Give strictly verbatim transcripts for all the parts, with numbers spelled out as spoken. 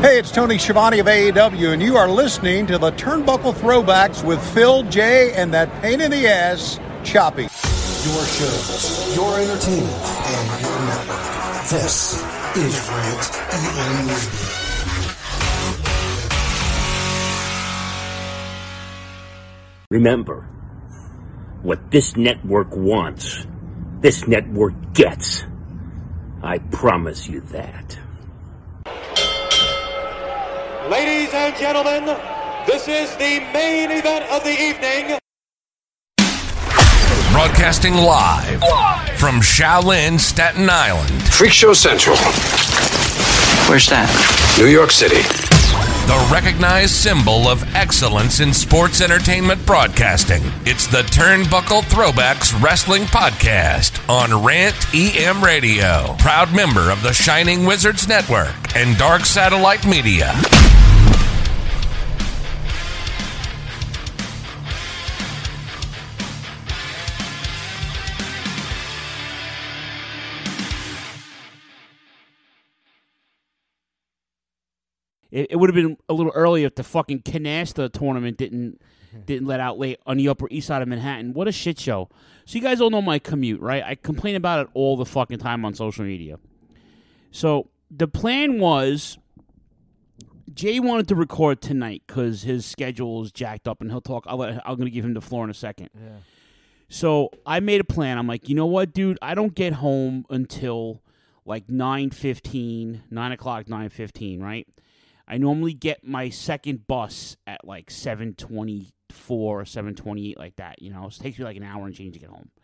Hey, it's Tony Schiavone of A E W, and you are listening to the Turnbuckle Throwbacks with Phil, Jay, and that pain in the ass, Choppy. Your shows, your entertainment, and your network. This is Rant E M Radio. Remember, what this network wants, this network gets. I promise you that. Ladies and gentlemen, this is the main event of the evening. Broadcasting live from Shaolin, Staten Island. Freak Show Central. Where's that? New York City. The recognized symbol of excellence in sports entertainment broadcasting. It's the Turnbuckle Throwbacks Wrestling Podcast on Rant E M Radio. Proud member of the Shining Wizards Network and Dark Satellite Media. It, it would have been a little earlier if the fucking Canasta tournament didn't didn't let out late on the Upper East Side of Manhattan. What a shit show. So you guys all know my commute, right? I complain about it all the fucking time on social media. So the plan was Jay wanted to record tonight because his schedule is jacked up, and he'll talk. I'll let, I'm going to give him the floor in a second. Yeah. So I made a plan. I'm like, you know what, dude? I don't get home until like nine fifteen, nine o'clock, nine fifteen, right? I normally get my second bus at like seven twenty-four or seven twenty-eight, like that. You know, it takes me like an hour and change to get home.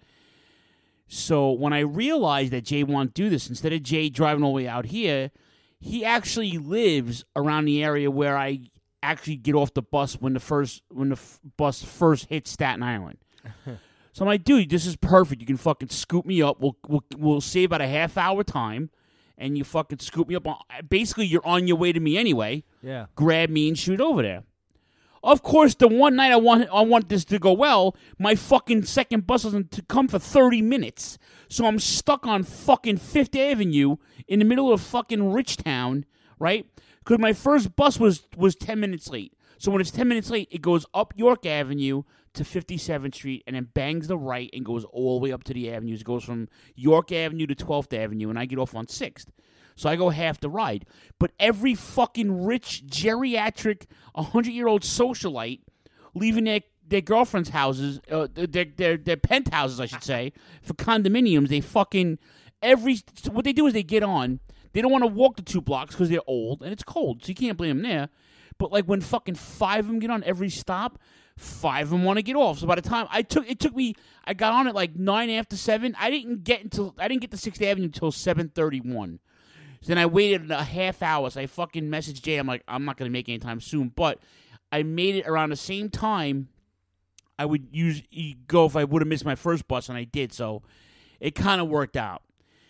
So when I realized that Jay wanted to do this, instead of Jay driving all the way out here, he actually lives around the area where I actually get off the bus when the first when the f- bus first hits Staten Island. So I'm like, dude, this is perfect. You can fucking scoop me up. We'll we'll, we'll save about a half hour time. And you fucking scoop me up. On, basically, you're on your way to me anyway. Yeah. Grab me and shoot over there. Of course, the one night I want I want this to go well, my fucking second bus doesn't to come for thirty minutes. So I'm stuck on fucking Fifth Avenue in the middle of fucking Richtown, right? Because my first bus was, was ten minutes late. So when it's ten minutes late, it goes up York Avenue to fifty-seventh Street and then bangs the right and goes all the way up to the avenues. It goes from York Avenue to twelfth Avenue, and I get off on sixth. So I go half the ride. But every fucking rich, geriatric, one hundred-year-old socialite leaving their, their girlfriend's houses, uh, their, their, their penthouses, I should say, for condominiums, they fucking, every, what they do is they get on. They don't want to walk the two blocks because they're old, and it's cold, so you can't blame them there. But like when fucking five of them get on every stop, five of them want to get off. So by the time I took, it took me, I got on at like nine after seven. I didn't get until I didn't get to Sixth Avenue until seven thirty-one. So then I waited a half hour. So I fucking messaged Jay. I'm like, I'm not gonna make it anytime soon, but I made it around the same time I would use go if I would have missed my first bus, and I did. So it kind of worked out.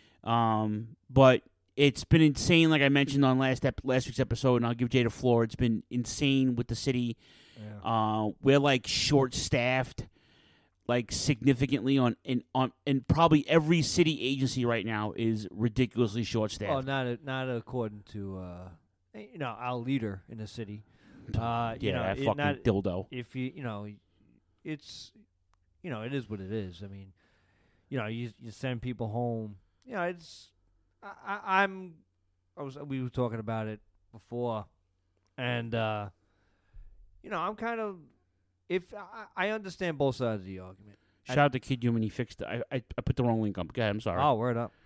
Um, but. It's been insane, like I mentioned on last ep- last week's episode, and I'll give Jay the floor. It's been insane with the city. Yeah. Uh, we're like short-staffed, like significantly on in on and probably every city agency right now is ridiculously short-staffed. Oh, not a, not according to uh, you know our leader in the city. Uh, you yeah, know, that it, fucking not, dildo. If you you know, it's you know it is what it is. I mean, you know, you you send people home. You know, it's. I, I'm, I was. We were talking about it before, and uh, you know, I'm kind of. If I, I understand both sides of the argument. Shout I, out to Kid Human. He fixed it. I, I I put the wrong link up. Go ahead. I'm sorry. Oh, word up.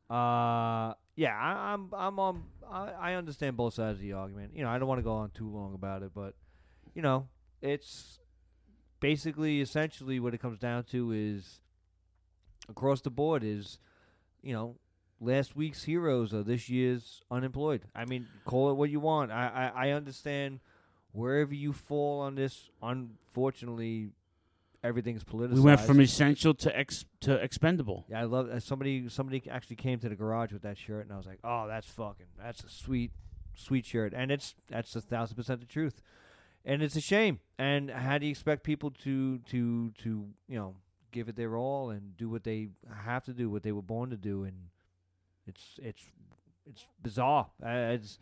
Uh, yeah, I, I'm I'm on. I, I understand both sides of the argument. You know, I don't want to go on too long about it, but you know, it's basically, essentially, what it comes down to is across the board is, you know. Last week's heroes are this year's unemployed. I mean, call it what you want. I, I, I understand wherever you fall on this. Unfortunately, everything's politicized. We went from essential to ex to expendable. Yeah, I love uh, somebody. Somebody actually came to the garage with that shirt, and I was like, "Oh, that's fucking. That's a sweet, sweet shirt." And it's that's a thousand percent the truth. And it's a shame. And how do you expect people to to to you know give it their all and do what they have to do, what they were born to do? And It's it's it's bizarre. Uh, it's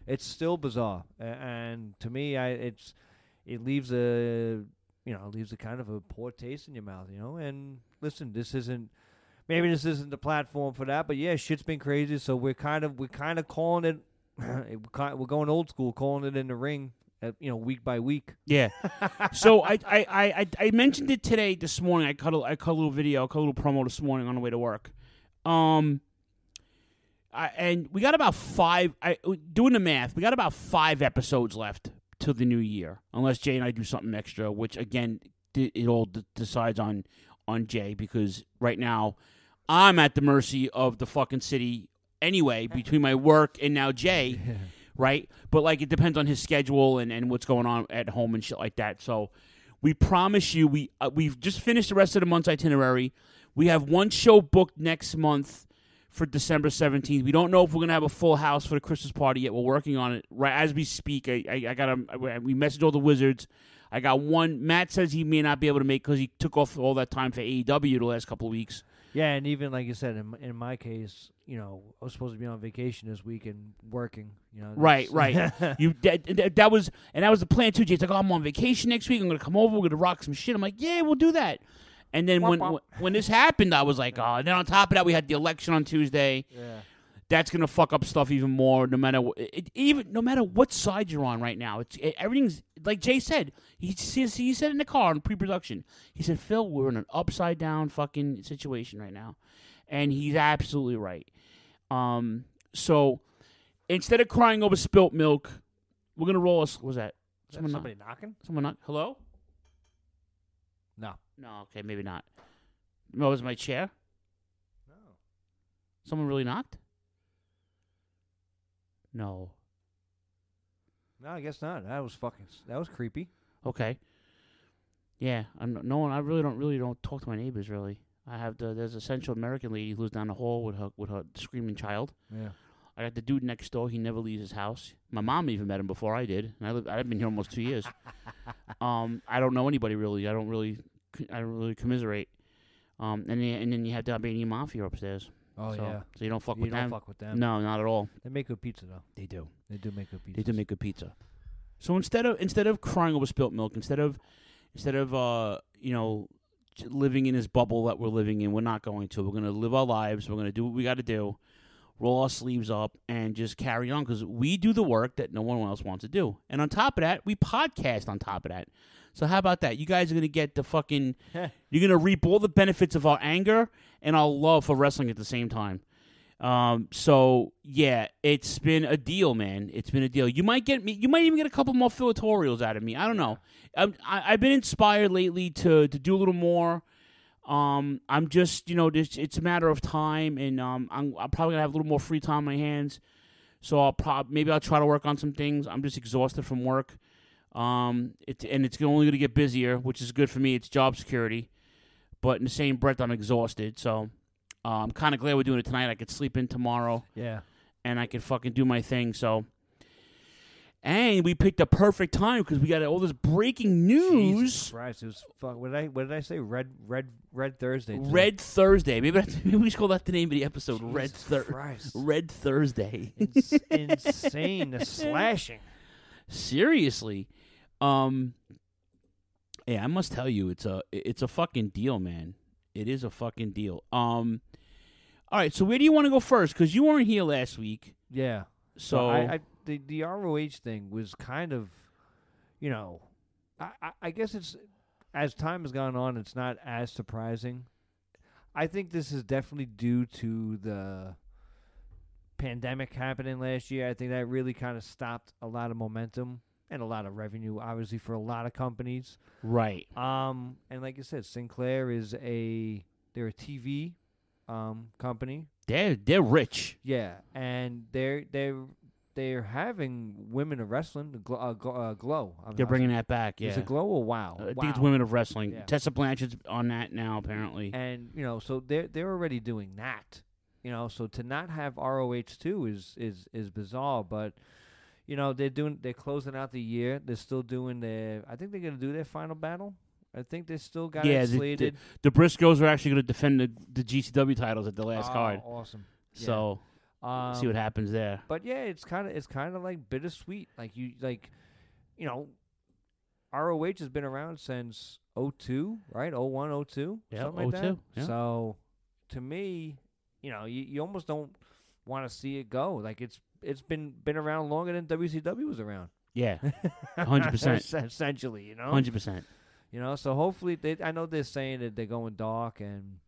it's still bizarre, A- and to me, I it's it leaves a you know leaves a kind of a poor taste in your mouth, you know. And listen, this isn't maybe this isn't the platform for that, but yeah, shit's been crazy. So we're kind of we're kind of calling it. We're going old school, calling it in the ring, uh, you know, week by week. Yeah. So I, I, I, I mentioned it today, this morning. I cut a, I cut a little video, I cut a little promo this morning on the way to work. Um, I, and we got about five. I doing the math. We got about five episodes left till the new year, unless Jay and I do something extra. Which again, it all d- decides on on Jay, because right now I'm at the mercy of the fucking city. Anyway, between my work and now Jay, yeah. right? But, like, it depends on his schedule and, and what's going on at home and shit like that. So we promise you, we, uh, we've just finished the rest of the month's itinerary. We have one show booked next month for December seventeenth. We don't know if we're going to have a full house for the Christmas party yet. We're working on it right as we speak. I, I, I got a, we messaged all the Wizards. I got one. Matt says he may not be able to make because he took off all that time for A E W the last couple of weeks. Yeah, and even like you said, in, in my case, you know, I was supposed to be on vacation this week and working. You know, right, right. you that, that, that was, and that was the plan too. Jay's like, oh, I'm on vacation next week. I'm gonna come over. We're gonna rock some shit. I'm like, yeah, we'll do that. And then when, when when this happened, I was like, oh. And then on top of that, we had the election on Tuesday. Yeah. That's gonna fuck up stuff even more. No matter what, it, even no matter what side you're on right now, it's it, everything's like Jay said. He says he said in the car in pre-production. He said, Phil, we're in an upside down fucking situation right now, and he's absolutely right. Um, so instead of crying over spilt milk, we're gonna roll us. What was that? Is that somebody knock? knocking? Someone knock? Hello? No. No. Okay, maybe not. No, it was my chair. No. Someone really knocked? No. No, I guess not. That was fucking. That was creepy. Okay. Yeah, I'm no one. I really don't really don't talk to my neighbors really. I have the there's a Central American lady who lives down the hall with her with her screaming child. Yeah. I got the dude next door. He never leaves his house. My mom even met him before I did, and I live, I've been here almost two years. um, I don't know anybody really. I don't really. I don't really commiserate. Um, and then, and then you have the Albanian mafia upstairs. Oh so, yeah. So you don't fuck you with don't them. fuck with them. No, not at all. They make good pizza though. They do. They do make good pizza. They do make good pizza. So instead of instead of crying over spilt milk, instead of instead of uh you know living in this bubble that we're living in, we're not going to. We're going to live our lives. We're going to do what we got to do. Roll our sleeves up and just carry on, because we do the work that no one else wants to do. And on top of that, we podcast on top of that. So how about that? You guys are going to get the fucking... you're going to reap all the benefits of our anger and our love for wrestling at the same time. Um, so, yeah, it's been a deal, man. It's been a deal. You might get me. You might even get a couple more filatorials out of me. I don't know. I'm, I, I've been inspired lately to, to do a little more. Um, I'm just, you know, this, it's a matter of time, and um, I'm, I'm probably going to have a little more free time on my hands. So I'll prob- maybe I'll try to work on some things. I'm just exhausted from work. Um, it, and it's only going to get busier, which is good for me. It's job security. But in the same breath, I'm exhausted. So uh, I'm kind of glad we're doing it tonight. I could sleep in tomorrow. Yeah. And I could fucking do my thing. So, and we picked a perfect time because we got all this breaking news. Jesus Christ, it was fuck. What did I? What did I say? Red, red, red Thursday. Today. Red Thursday. Maybe, that's, maybe we should call that the name of the episode. Jesus Red Thursday. Christ. Red Thursday. It's insane. The slashing. Seriously. Um. Yeah, I must tell you, it's a it's a fucking deal, man. It is a fucking deal. Um. All right, so where do you want to go first? Because you weren't here last week. Yeah. So, so I, I, the the R O H thing was kind of, you know, I, I, I guess it's as time has gone on, it's not as surprising. I think this is definitely due to the pandemic happening last year. I think that really kind of stopped a lot of momentum and a lot of revenue, obviously, for a lot of companies. Right. Um, and like I said, Sinclair is a they're a T V um company. They're they're rich. Yeah, and they're they're they're having Women of Wrestling, uh, Glow. Uh, Glow, uh, Glow. They're bringing that back. Yeah, is it Glow or Wow? Uh, I think wow. it's Women of Wrestling. Yeah. Tessa Blanchard's on that now, apparently. And you know, so they're they're already doing that. You know, so to not have R O H two is is is bizarre, but. You know, they're doing. They're closing out the year. They're still doing their. I think they're going to do their final battle. I think they still got yeah, it the, slated. The, the Briscoes are actually going to defend the, the G C W titles at the last oh, card. Awesome. So, Um, See what happens there. But yeah, it's kind of it's kind of like bittersweet. Like you like, you know, R O H has been around since oh two, right? oh one, oh two, Yeah, something like oh two, that. yeah. So to me, you know, you, you almost don't want to see it go. Like it's it's been been around longer than W C W was around. Yeah, one hundred percent. Essentially, you know, one hundred percent. You know, so hopefully they. I know they're saying that they're going dark, and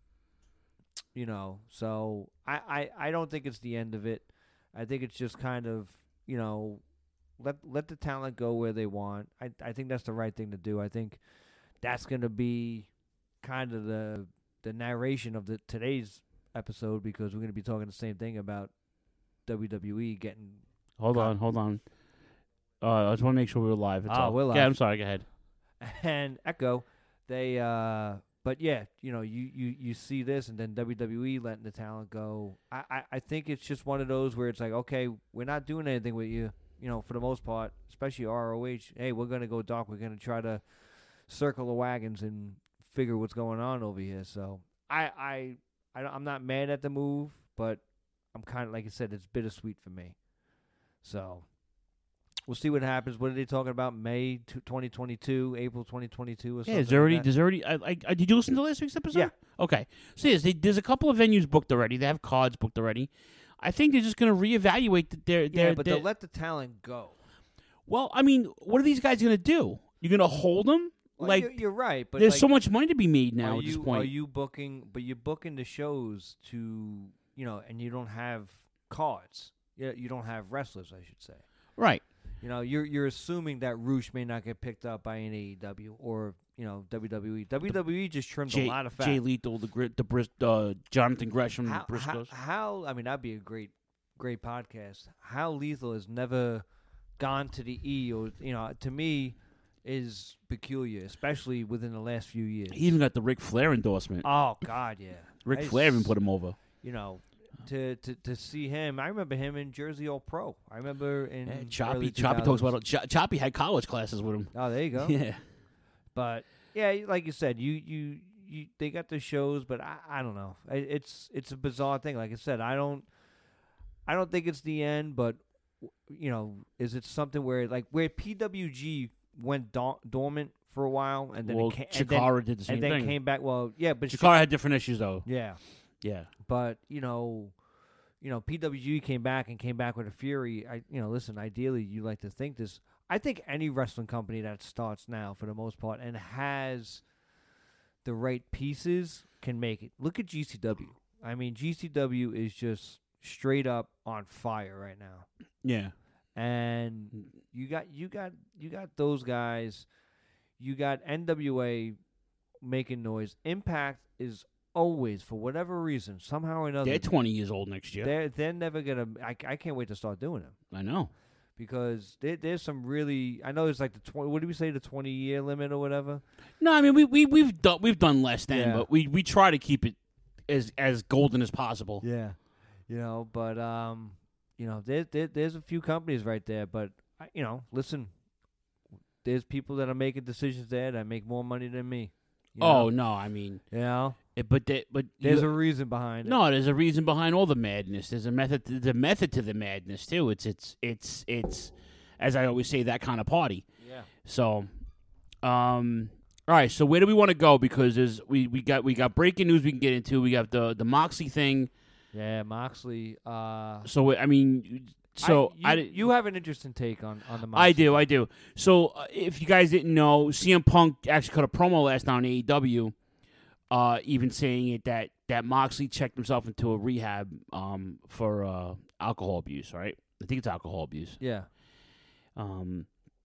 you know, so I, I, I don't think it's the end of it. I think it's just kind of, you know, let let the talent go where they want. I I think that's the right thing to do. I think that's going to be kind of the the narration of the today's episode, because we're going to be talking the same thing about W W E getting. Hold con- on, hold on. Uh, I just want to make sure we're live. It's Ah, all. we're live. Yeah, I'm sorry. Go ahead. And Echo, they uh but yeah, you know, you, you, you see this, and then W W E letting the talent go. I, I, I think it's just one of those where it's like, okay, we're not doing anything with you, you know, for the most part, especially R O H. Hey, we're gonna go dark. We're gonna try to circle the wagons and figure what's going on over here. So I I, I I'm not mad at the move, but I'm kind of, like I said, it's bittersweet for me. So we'll see what happens. What are they talking about? May twenty twenty-two, April twenty twenty-two, or something? Yeah, is there already? like that? There's already. I, I, I, did you listen to last week's episode? Yeah. Okay. So yes, they, there's a couple of venues booked already. They have cards booked already. I think they're just going to reevaluate the, their. Yeah, their, but their, they'll let the talent go. Well, I mean, what are these guys going to do? You're going to hold them? Well, like you're, you're right, but there's like, so much money to be made now are at you, this point. Are you booking? But you're booking the shows to, you know, and you don't have cards. You you don't have wrestlers, I should say. Right. You know, you're you're assuming that Roosh may not get picked up by an A E W or, you know, W W E. W W E just trimmed Jay, a lot of fat. Jay Lethal, the Grit, the Bris, uh, Jonathan Gresham, how, the Briscoes. how, how? I mean, that'd be a great, great podcast. How Lethal has never gone to the E, or you know, to me, is peculiar, especially within the last few years. He even got the Ric Flair endorsement. Oh God, yeah. Ric I Flair even s- put him over. You know, to, to to see him, I remember him in Jersey All Pro. I remember in Yeah, early Choppy, two Choppy talks thousands. about it. Ch- Choppy had college classes with him. Oh, there you go. Yeah. But yeah, like you said, you you, you they got the shows, but I, I don't know. I, it's it's a bizarre thing. Like I said, I don't I don't think it's the end, but you know, is it something where like where P W G went dor- dormant for a while, and then Well, it came, and then, Chikara did the same and then thing. came back. Well, yeah, but Chikara had different issues though. yeah, Yeah. but you know, you know, P W G came back and came back with a fury. I, you know, listen. Ideally, you like to think this. I think any wrestling company that starts now, for the most part, and has the right pieces, can make it. Look at G C W. I mean, G C W is just straight up on fire right now. Yeah. And you got you got you got those guys. You got N W A making noise. Impact is always, for whatever reason, somehow or another, They're twenty years old next year. they're they're never gonna. I, I can't wait to start doing them, I know. because there, there's some really. I know it's like the twenty. What do we say, the twenty year limit or whatever? No, I mean we we we've done we've done less than, Yeah. but we we try to keep it as as golden as possible. Yeah, you know, but um, you know, there, there there's a few companies right there, but I- you know, listen, there's people that are making decisions there that make more money than me. You Oh know? no, I mean, you know, it, but they, but there's you, a reason behind it. no, there's a reason behind all the madness. There's a method. There's a method to the madness too. It's it's it's it's as I always say, that kind of party. Yeah. So, um, all right. So where do we want to go? Because there's we, we got we got breaking news we can get into. We got the the Moxley thing. Yeah, Moxley. Uh, So I mean, so I, I, you, di- you have an interesting take on on the Moxley. I do, I do. So uh, if you guys didn't know, C M Punk actually cut a promo last night on A E W, uh, even saying it that that Moxley checked himself into a rehab um, for uh, alcohol abuse. Right? I think it's alcohol abuse. Yeah. Um,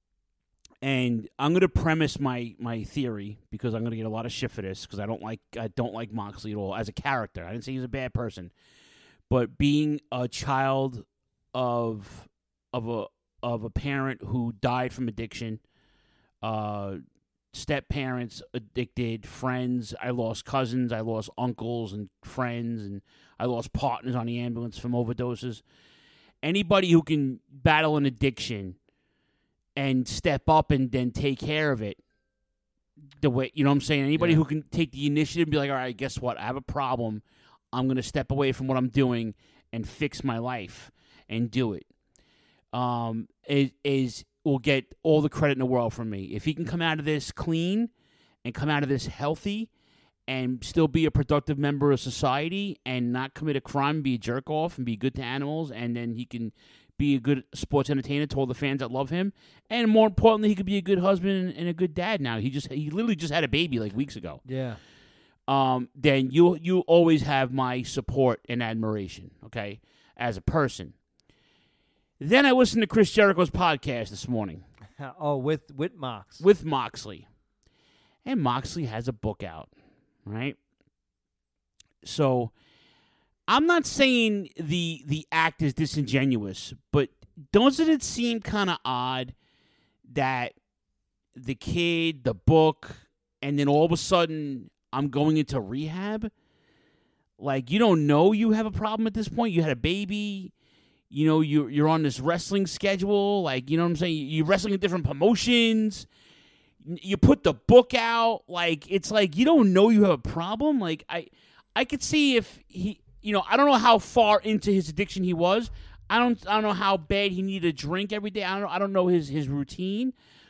and I'm going to premise my, my theory because I'm going to get a lot of shit for this because I don't like I don't like Moxley at all as a character. I didn't say he's a bad person, but being a child of of a of a parent who died from addiction, uh, step parents addicted, friends. I lost cousins, I lost uncles and friends, and I lost partners on the ambulance from overdoses. Anybody who can battle an addiction and step up and then take care of it the way, you know what I'm saying? Anybody Yeah. who can take the initiative and be like, all right, guess what? I have a problem. I'm going to step away from what I'm doing and fix my life and do it, um, is, is will get all the credit in the world from me. If he can come out of this clean and come out of this healthy and still be a productive member of society and not commit a crime, be a jerk off and be good to animals, and then he can be a good sports entertainer to all the fans that love him, and more importantly, he could be a good husband and a good dad now. He just he literally just had a baby like weeks ago. Yeah. Um, then you you always have my support and admiration, okay, as a person. Then I listened to Chris Jericho's podcast this morning. Oh, with with Mox. With Moxley. And Moxley has a book out, right? So I'm not saying the the act is disingenuous, but doesn't it seem kind of odd that the kid, the book, and then all of a sudden I'm going into rehab? Like, you don't know you have a problem at this point. You had a baby. You know, you, you're on this wrestling schedule. Like, you know what I'm saying? You're wrestling in different promotions. You put the book out. Like, it's like you don't know you have a problem. Like, I, I could see if he... You know, I don't know how far into his addiction he was. I don't I don't know how bad he needed a drink every day. I don't I don't know his, his routine.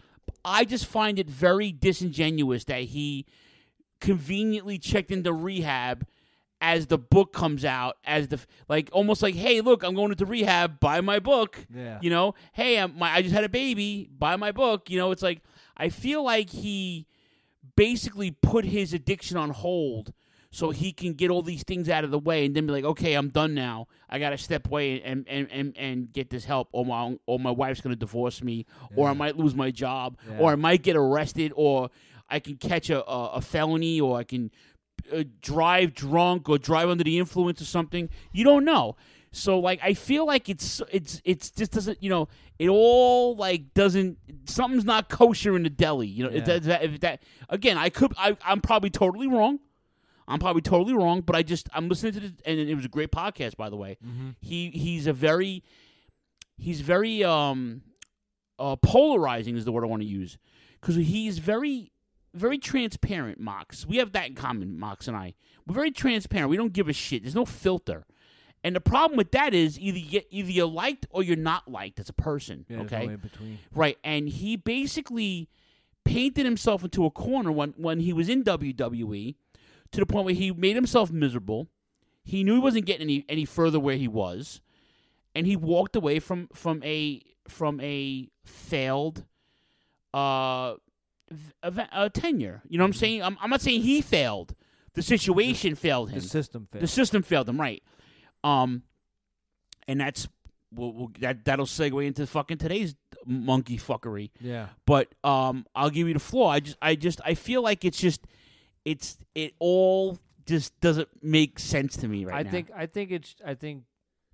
I just find it very disingenuous that he conveniently checked into rehab as the book comes out, as the like almost like, hey, look, I'm going into rehab, buy my book. Yeah. You know, hey, I'm, my I just had a baby, buy my book. You know, it's like I feel like he basically put his addiction on hold so he can get all these things out of the way and then be like, okay, I'm done now. I got to step away and, and, and, and get this help, or my or my wife's going to divorce me, yeah. or I might lose my job, yeah. or I might get arrested, or I can catch a, a, a felony, or I can uh, drive drunk or drive under the influence or something. You don't know. So, like, I feel like it's it's it's just doesn't, you know, it all, like, doesn't, something's not kosher in the deli. You know, yeah. if that, if that, again, I could, I, I'm probably totally wrong. I'm probably totally wrong, but I just I'm listening to this, and it was a great podcast, by the way. Mm-hmm. He he's a very he's very um uh, polarizing is the word I want to use, because he's very very transparent. Mox, we have that in common. Mox and I, we're very transparent. We don't give a shit. There's no filter, and the problem with that is either you get, either you're liked or you're not liked as a person. Yeah, okay, no in between. Right, and he basically painted himself into a corner when when he was in W W E. To the point where he made himself miserable. He knew he wasn't getting any, any further where he was, and he walked away from from a from a failed uh, a, a tenure. You know what I'm saying? I'm, I'm not saying he failed. The situation the, failed him. The system failed. The system failed him, right? Um, and that's we'll, we'll, that that'll segue into fucking today's monkey fuckery. Yeah. But um, I'll give you the floor. I just I just I feel like it's just. It's it all just doesn't make sense to me right I now. I think I think it's I think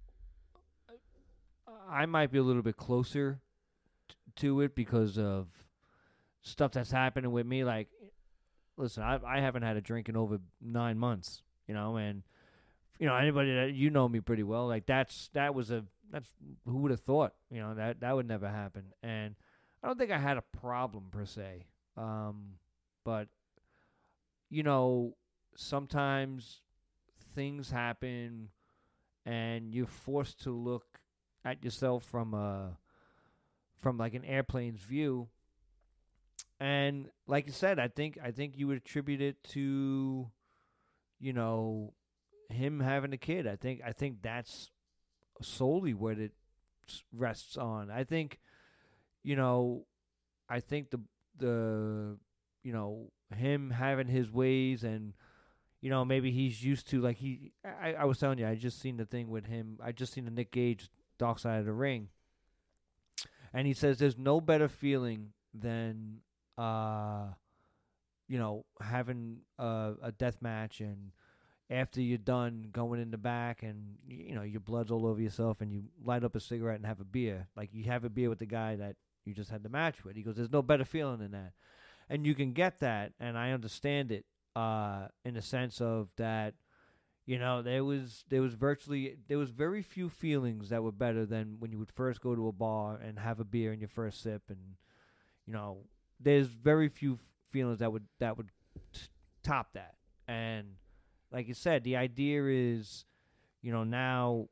I might be a little bit closer t- to it because of stuff that's happening with me. Like, listen, I I haven't had a drink in over nine months, you know, and you know anybody that you know me pretty well. Like that's that was a that's who would have thought, you know, that that would never happen. And I don't think I had a problem per se, um, but. You know, sometimes things happen and you're forced to look at yourself from a from like an airplane's view. And like you said, I think I think you would attribute it to, you know, him having a kid. I think I think that's solely what it rests on. I think, you know, I think the the you know, him having his ways and, you know, maybe he's used to, like, he, I, I was telling you, I just seen the thing with him, I just seen the Nick Gage Dark Side of the Ring, and he says there's no better feeling than, uh, you know, having a, a death match, and after you're done going in the back and, you know, your blood's all over yourself, and you light up a cigarette and have a beer, like, you have a beer with the guy that you just had the match with. He goes, there's no better feeling than that. And you can get that, and I understand it uh, in the sense of that, you know, there was there was virtually there was very few feelings that were better than when you would first go to a bar and have a beer in your first sip, and you know, there's very few feelings that would that would t- top that. And like you said, the idea is, you know, now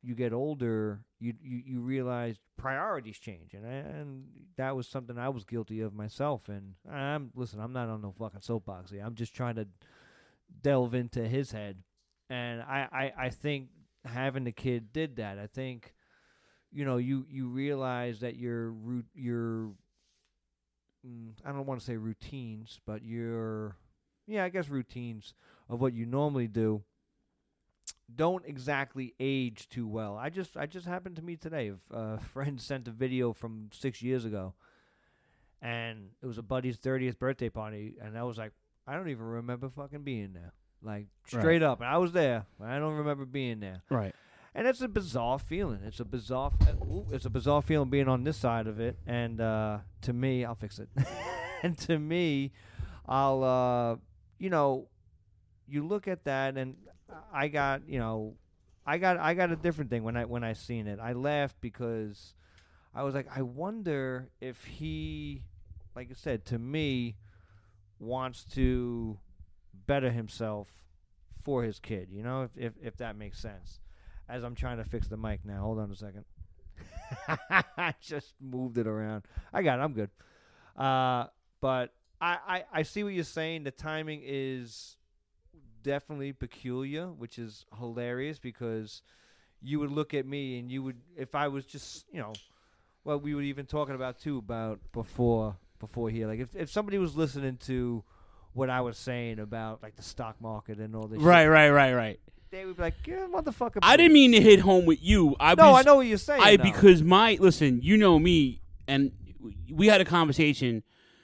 you get older, you you, you realize priorities change, and and that was something I was guilty of myself. And I'm listen, I'm not on no fucking soapbox here. I'm just trying to delve into his head, and I, I, I think having the kid did that. I think, you know, you, you realize that your your I don't want to say routines, but your yeah, I guess routines of what you normally do don't exactly age too well. I just I just happened to me today. A friend sent a video from six years ago, and it was a buddy's thirtieth birthday party, and I was like, I don't even remember fucking being there. Like, straight Right. up. And I was there, but I don't remember being there. Right. And it's a bizarre feeling. It's a bizarre ooh, it's a bizarre feeling being on this side of it. And uh, to me, I'll fix it. And to me, I'll, uh, you know, you look at that, and I got, you know, I got I got a different thing when I when I seen it. I laughed because I was like, I wonder if he, like I said, to me, wants to better himself for his kid, you know, if, if if that makes sense. As I'm trying to fix the mic now. Hold on a second. I just moved it around. I got it. I'm good. Uh, but I, I, I see what you're saying. The timing is definitely peculiar, which is hilarious because you would look at me and you would, if I was just, you know, well, we were even talking about, too, about before before here. Like, if, if somebody was listening to what I was saying about, like, the stock market and all this Right, shit, right, right, right. they would be like, yeah, motherfucker. I didn't mean to hit home with you. I No, was, I know what you're saying, I though. because my listen, you know me, and we had a conversation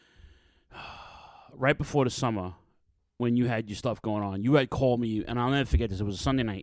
right before the summer when you had your stuff going on. You had called me, and I'll never forget this. It was a Sunday night,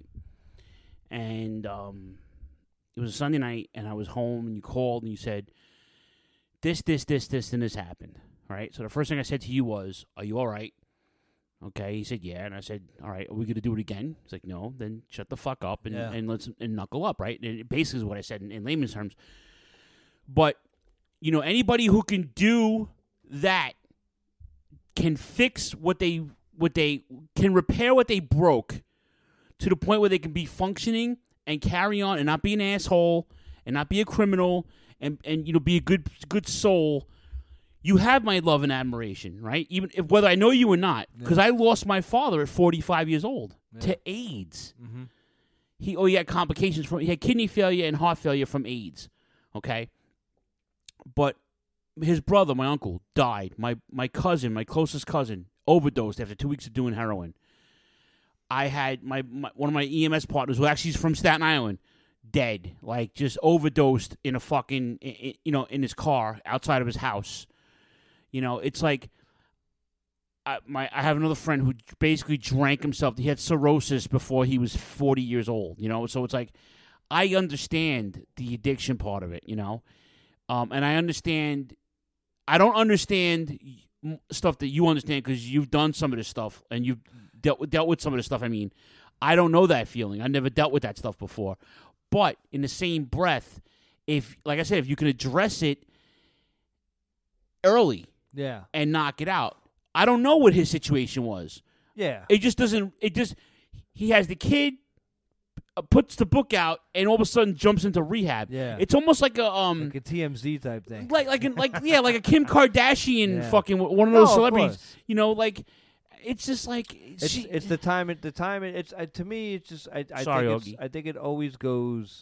and um, it was a Sunday night, and I was home, and you called, and you said, this, this, this, this, and this happened, right? So the first thing I said to you was, are you all right? Okay, he said, yeah, and I said, all right, are we going to do it again? He's like, no, then shut the fuck up and, Yeah. and let's and knuckle up, right? And it basically is what I said in, in layman's terms. But, you know, anybody who can do that can fix what they, what they, can repair what they broke to the point where they can be functioning and carry on and not be an asshole and not be a criminal and, and you know, be a good good soul. You have my love and admiration, right? Even if whether I know you or not, because yeah. I lost my father at forty-five years old yeah. to AIDS. Mm-hmm. He oh he had complications from he had kidney failure and heart failure from AIDS. Okay, but his brother, my uncle, died. My my cousin, my closest cousin, overdosed after two weeks of doing heroin. I had my, my one of my E M S partners, who actually is from Staten Island, dead, like just overdosed in a fucking in, you know in his car outside of his house. You know, it's like I, my I have another friend who basically drank himself. He had cirrhosis before he was forty years old, you know. So it's like I understand the addiction part of it, you know. Um, and I understand I don't understand stuff that you understand because you've done some of this stuff and you've dealt with, dealt with some of this stuff. I mean, I don't know that feeling. I never dealt with that stuff before. But in the same breath, if like I said, if you can address it early, yeah, and knock it out. I don't know what his situation was. Yeah. It just doesn't, it just, he has the kid, uh, puts the book out, and all of a sudden jumps into rehab. Yeah. It's almost like a, um. Like a T M Z type thing. Like, like, like yeah, like a Kim Kardashian yeah. fucking, one of those no, celebrities. Of you know, like, it's just like. It's, she, it's the time, it, the time, it, it's, uh, to me, it's just, I, I Sorry, think Ogie. it's, I think it always goes,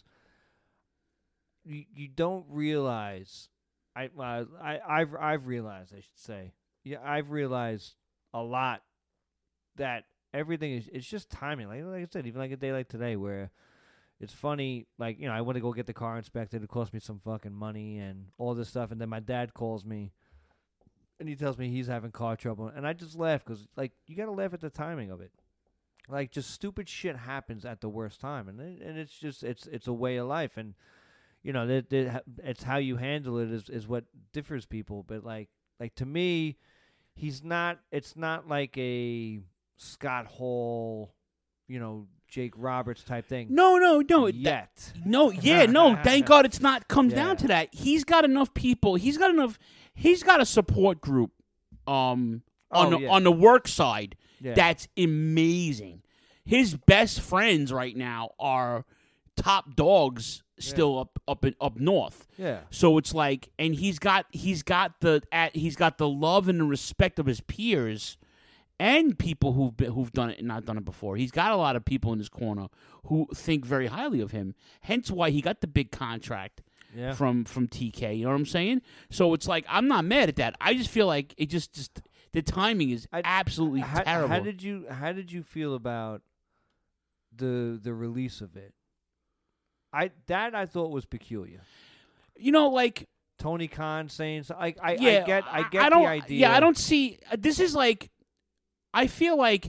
you, you don't realize, I, uh, I, I've, I've realized, I should say, yeah, I've realized a lot that everything is it's just timing. Like like I said, even like a day like today where it's funny, like, you know, I went to go get the car inspected. It cost me some fucking money and all this stuff. And then my dad calls me and he tells me he's having car trouble. And I just laugh because, like, you got to laugh at the timing of it. Like, just stupid shit happens at the worst time. And it, and it's just, it's it's a way of life. And, you know, that it's how you handle it is, is what differs people. But, like, like to me, he's not, it's not like a Scott Hall, you know, Jake Roberts type thing. No, no, no. Yet. That, no, yeah, no. Thank God it's not comes yeah. down to that. He's got enough people. He's got enough, he's got a support group um, on, oh, the, yeah. on the work side yeah. that's amazing. His best friends right now are top dogs still yeah. up up in, up north. Yeah. So it's like, and he's got he's got the at he's got the love and the respect of his peers and people who've been, who've done it and not done it before. He's got a lot of people in his corner who think very highly of him. Hence why he got the big contract yeah. from from T K. You know what I'm saying? So it's like, I'm not mad at that. I just feel like it just just the timing is I, absolutely how, terrible. How did you how did you feel about the the release of it? I that I thought was peculiar. You know, like Tony Khan saying so. I I, yeah, I get I get I don't, the idea. Yeah, I don't see. This is like, I feel like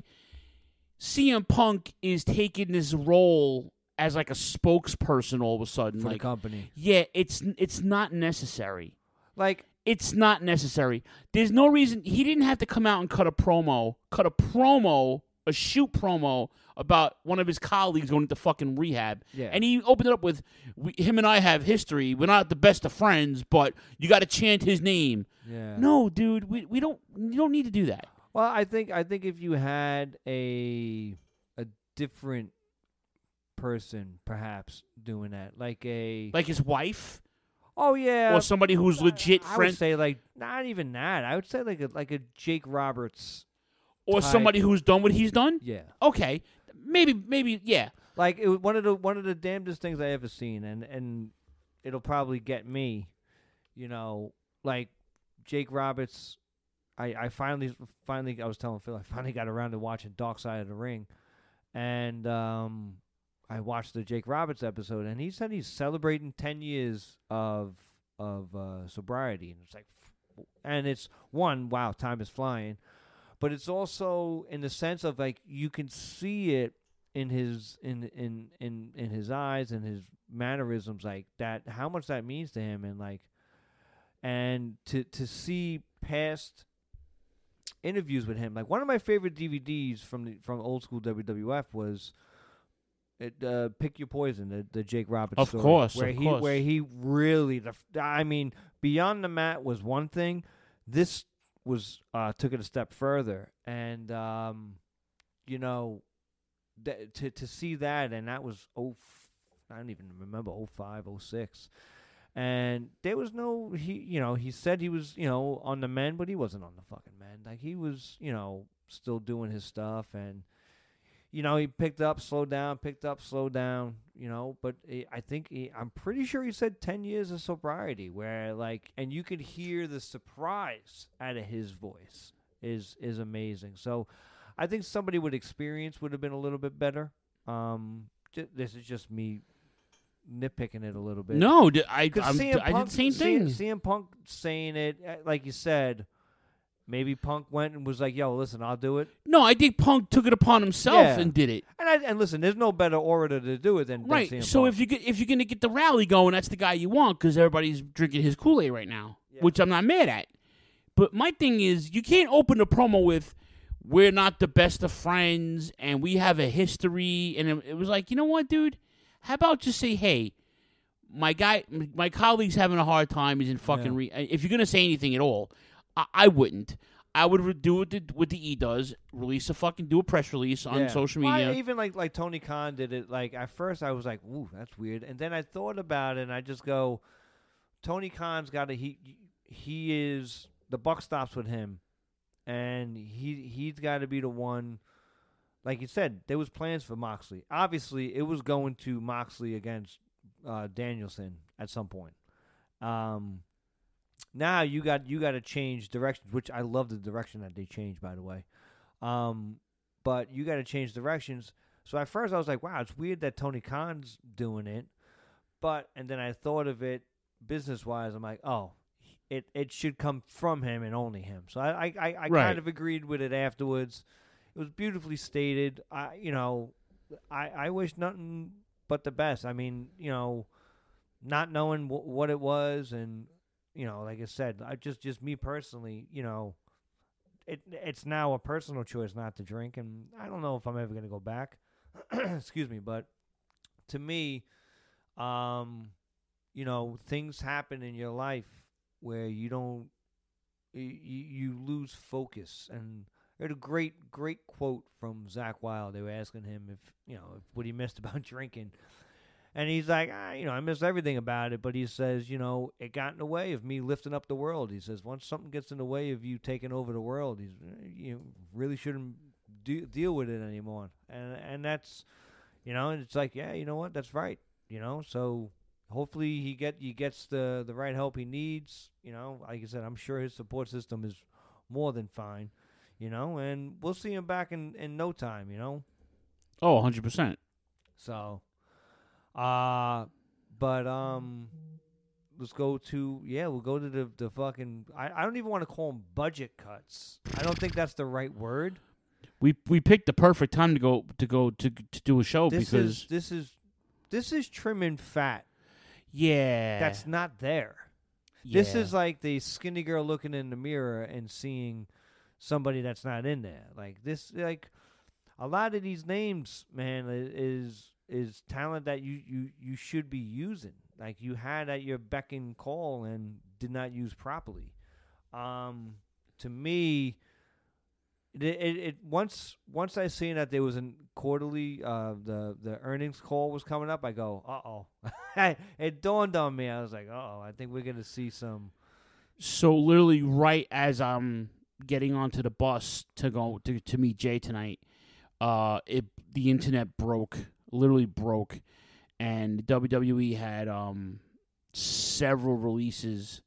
C M Punk is taking this role as like a spokesperson all of a sudden for like, the company. Yeah, it's it's not necessary. Like it's not necessary. There's no reason he didn't have to come out and cut a promo, cut a promo, a shoot promo about one of his colleagues going into fucking rehab. Yeah. And he opened it up with, we, him and I have history. We're not the best of friends, but you got to chant his name. Yeah. No, dude, we we don't you don't need to do that. Well, I think I think if you had a a different person, perhaps doing that, like a like his wife. Oh yeah, or somebody who's legit I, I friend. would say like not even that. I would say like a like a Jake Roberts, or type. somebody who's done what he's done. Yeah. Okay. Maybe. Maybe. Yeah. Like it was one of the one of the damnedest things I ever seen, and and it'll probably get me. You know, like Jake Roberts. I, I finally finally I was telling Phil I finally got around to watching Dark Side of the Ring, and um, I watched the Jake Roberts episode, and he said he's celebrating ten years of of uh, sobriety, and it's like, and it's one wow, time is flying, but it's also in the sense of like you can see it in his in in in in his eyes and his mannerisms, like that, how much that means to him, and like, and to to see past interviews with him. Like one of my favorite D V Ds from the from old school W W F was it, uh, Pick Your Poison, the, the Jake Roberts of story, course, where of he course. where he really the I mean Beyond the Mat was one thing. This was uh, took it a step further, and um, you know th- to to see that, and that was oh I don't even remember oh five, oh six. And there was no, he, you know, he said he was, you know, on the men, but he wasn't on the fucking men. Like, he was, you know, still doing his stuff. And, you know, he picked up, slowed down, picked up, slowed down, you know. But he, I think, he, I'm pretty sure he said ten years of sobriety, where, like, and you could hear the surprise out of his voice is is amazing. So I think somebody with experience would have been a little bit better. Um, j- this is just me nitpicking it a little bit. No, I, I'm, C M I Punk, did the same thing. C M Punk saying it, like you said, maybe Punk went and was like, yo, listen, I'll do it. No, I think Punk took it upon himself Yeah. and did it. And I, and listen, there's no better orator to do it than, than Right. C M So Punk. if you get, if you're gonna get the rally going, that's the guy you want because everybody's drinking his Kool-Aid right now, Yeah. which I'm not mad at. But my thing is, you can't open the promo with, "We're not the best of friends and we have a history," and it, it was like, you know what, dude? How about just say, "Hey, my guy, my colleague's having a hard time. He's in fucking." Yeah. Re-. If you're gonna say anything at all, I, I wouldn't. I would re- do what the, what the E does, release a fucking do a press release on Yeah. social Well, media. I- even like like Tony Khan did it. Like at first, I was like, "Ooh, that's weird," and then I thought about it, and I just go, "Tony Khan's got to he he is the buck stops with him, and he he's got to be the one." Like you said, there was plans for Moxley. Obviously, it was going to Moxley against uh, Danielson at some point. Um, now you got you got to change directions, which I love the direction that they changed, by the way. Um, but you got to change directions. So at first I was like, wow, it's weird that Tony Khan's doing it. But and then I thought of it business wise. I'm like, oh, it it should come from him and only him. So I I, I, I Right. kind of agreed with it afterwards. It was beautifully stated. I you know, I I wish nothing but the best. I mean, you know, not knowing w- what it was, and you know, like I said, I just just me personally, you know, it it's now a personal choice not to drink, and I don't know if I'm ever gonna go back. Excuse me, but to me, um, you know, things happen in your life where you don't, you, you lose focus. And I heard a great, great quote from Zach Wilde. They were asking him if, you know, if what he missed about drinking. And he's like, ah, you know, I miss everything about it. But he says, you know, it got in the way of me lifting up the world. He says, once something gets in the way of you taking over the world, he's, you really shouldn't do, deal with it anymore. And and that's, you know, and it's like, yeah, you know what, that's right. You know, so hopefully he get he gets the, the right help he needs. You know, like I said, I'm sure his support system is more than fine. You know, and we'll see him back in, in no time. You know. Oh, one hundred percent. So. Uh, but, um, let's go to, yeah, we'll go to the, the fucking, I, I don't even want to call them budget cuts. I don't think that's the right word. We we picked the perfect time to go to go to to do a show This because is, this is, this is trimming fat. yeah, That's not there. yeah. This is like the skinny girl looking in the mirror and seeing somebody that's not in there. Like this, like a lot of these names, man, is, is talent that you, you, you should be using. Like you had at your beck and call and did not use properly. Um, to me, it, it, it once once I seen that there was a quarterly uh the the earnings call was coming up, I go, uh oh. It dawned on me. I was like, uh oh, I think we're gonna see some. So literally, right as I'm getting onto the bus to go to to meet Jay tonight, uh, it the internet broke. Literally broke, and W W E had um several releases,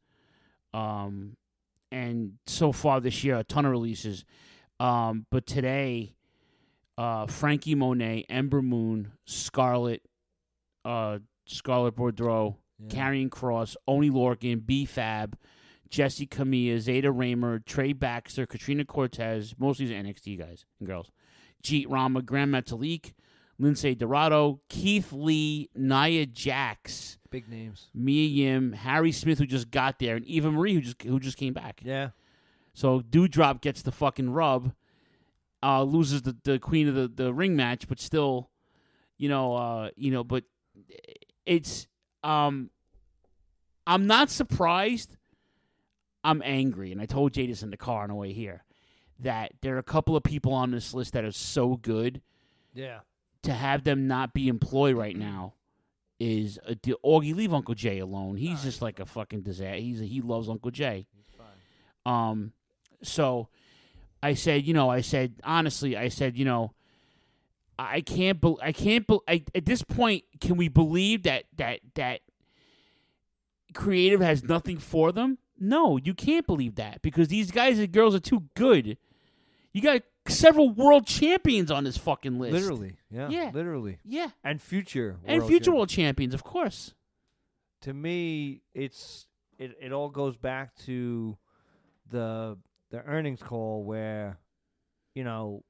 um, and so far this year a ton of releases, um, but today, uh, Frankie Monet, Ember Moon, Scarlett, uh, Scarlett Bordeaux, Yeah. Karrion Kross, Oni Lorcan, B-Fab, Jesse Camilla, Zeta Raymer, Trey Baxter, Katrina Cortez, mostly the N X T guys and girls, Jeet Rama, Grand Metalik, Lindsay Dorado, Keith Lee, Nia Jax, Big names. Mia Yim, Harry Smith, who just got there, and Eva Marie, who just who just came back. Yeah. So Doudrop gets the fucking rub, uh, loses the, the queen of the, the ring match, but still, you know, uh, you know, but it's um, I'm not surprised. I'm angry, and I told Jay this in the car on the way here, that there are a couple of people on this list that are so good. Yeah. To have them not be employed right now is a deal. Augie, leave Uncle Jay alone. He's Right. just like a fucking disaster. He's a, he loves Uncle Jay. He's fine. Um, so I said, you know, I said honestly, I said, you know, I can't, be, I can't, be, I, at this point, can we believe that that that creative has nothing for them? No, you can't believe that because these guys and girls are too good. You got several world champions on this fucking list. Literally. Yeah. Yeah. Literally. Yeah. And future. And world future champ- world champions, of course. To me, it's it, it all goes back to the the earnings call where, you know,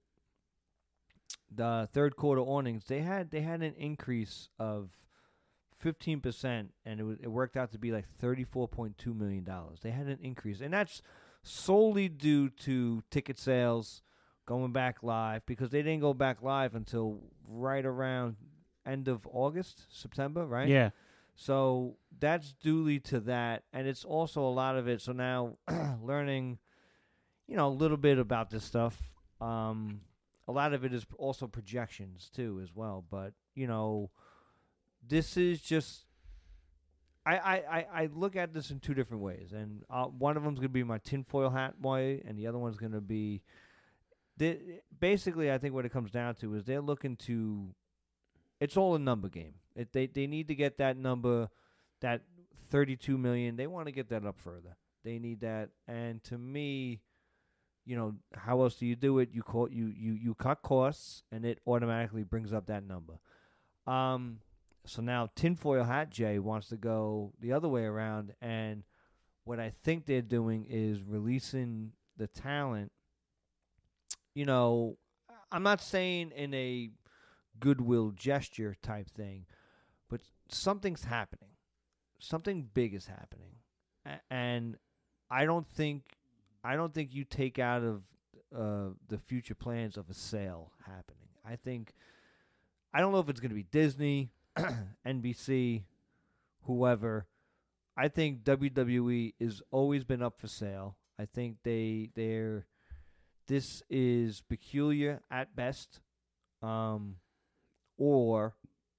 the third quarter earnings, they had they had an increase of fifteen percent, and it was, it worked out to be like thirty-four point two million dollars. They had an increase, and that's solely due to ticket sales going back live, because they didn't go back live until right around end of August, September, right? Yeah. So that's duly to that, and it's also a lot of it. So now learning, you know, a little bit about this stuff. Um, a lot of it is also projections too, as well. But you know, this is just. I, I, I, I look at this in two different ways, and uh, one of them is going to be my tinfoil hat way, and the other one's going to be. They, basically, I think what it comes down to is they're looking to. It's all a number game. It, they they need to get that number, that thirty-two million. They want to get that up further. They need that, and to me, you know, how else do you do it? You call you you you cut costs, and it automatically brings up that number. Um. So now Tinfoil Hat Jay wants to go the other way around, and what I think they're doing is releasing the talent. You know, I'm not saying in a goodwill gesture type thing, but something's happening. Something big is happening, A- and I don't think I don't think you take out of uh, the future plans of a sale happening. I think I don't know if it's going to be Disney, N B C, whoever. I think W W E has always been up for sale. I think they they're this is peculiar at best, um, or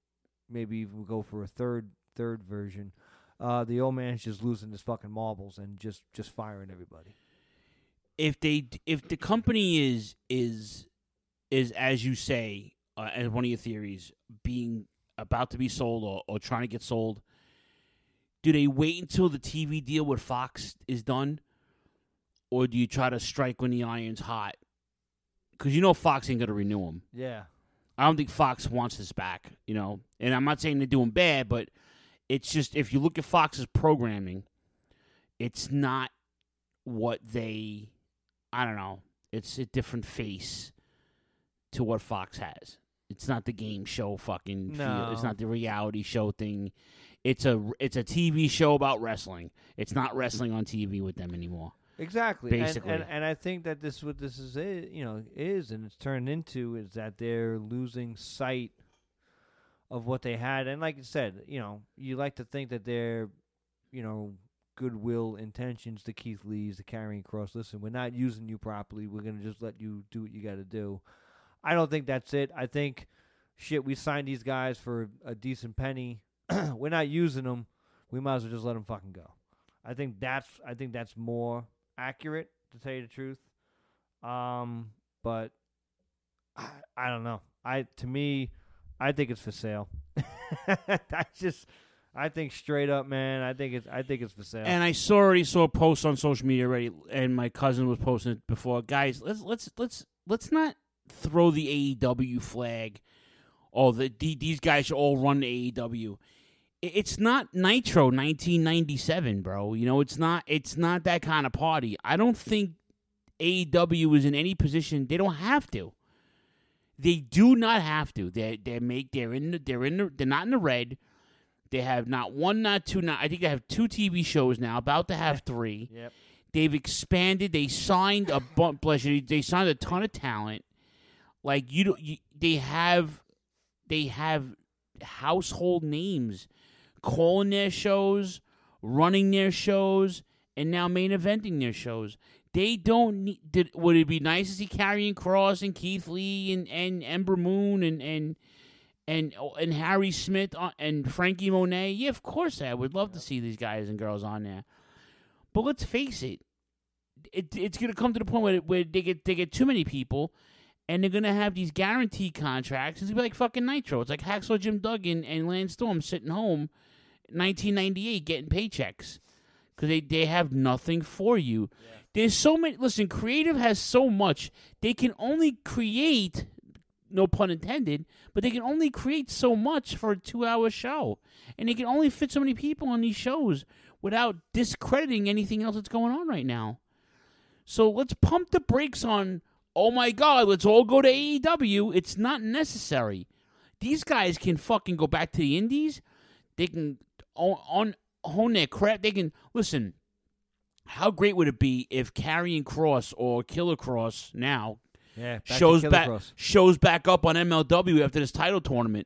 maybe even go for a third third version. Uh, the old man's just losing his fucking marbles and just, just firing everybody. If they if the company is is is as you say, uh, as one of your theories, being about to be sold or, or trying to get sold, do they wait until the T V deal with Fox is done, or do you try to strike when the iron's hot? Because you know Fox ain't gonna renew them. Yeah, I don't think Fox wants this back. You know, and I'm not saying they're doing bad, but it's just if you look at Fox's programming, it's not what they. I don't know. It's a different face to what Fox has. It's not the game show fucking no. feel. It's not the reality show thing. It's a it's a T V show about wrestling. It's not wrestling on T V with them anymore. Exactly. Basically. And, and, and I think that this what this is you know is and it's turned into is that they're losing sight of what they had. And like I said, you know, you like to think that they're, you know, goodwill intentions to Keith Lee's, to Karrion Kross. Listen, we're not using you properly. We're going to just let you do what you got to do. I don't think that's it. I think, shit, we signed these guys for a decent penny. We're not using them. We might as well just let them fucking go. I think that's I think that's more accurate, to tell you the truth. Um, but I, I don't know. I to me, I think it's for sale. I just. I think straight up, man. I think it's. I think it's for sale. And I saw already saw a post on social media already, and my cousin was posting it before. Guys, let's let's let's let's not throw the A E W flag. Oh, the, the these guys should all run the A E W. It's not Nitro nineteen ninety-seven, bro. You know, it's not. It's not that kind of party. I don't think A E W is in any position. They don't have to. They do not have to. They they make. They're in. The, they're in. The, they're not in the red. They have not one, not two, not I think they have two T V shows now, about to have three. Yep. They've expanded. They signed a bunch. Bless you. They signed a ton of talent. Like you, you, they have, they have household names calling their shows, running their shows, and now main eventing their shows. They don't need. Did, would it be nice to see Karrion Kross and Keith Lee and, and Ember Moon and and. And and Harry Smith and Frankie Monet, yeah, of course I would love to see these guys and girls on there. But let's face it, it it's going to come to the point where, where they get they get too many people, and they're going to have these guaranteed contracts. It's going to be like fucking Nitro. It's like Hacksaw Jim Duggan and Lance Storm sitting home, nineteen ninety-eight, getting paychecks because they, they have nothing for you. Yeah. There's so many. Listen, creative has so much. They can only create. No pun intended, but they can only create so much for a two-hour show. And they can only fit so many people on these shows without discrediting anything else that's going on right now. So let's pump the brakes on, oh my God, let's all go to A E W. It's not necessary. These guys can fucking go back to the indies. They can own, on, hone their craft. They can, listen, how great would it be if Karrion Kross or Killer Kross now, Yeah, back shows back Cross. shows back up on M L W after this title tournament.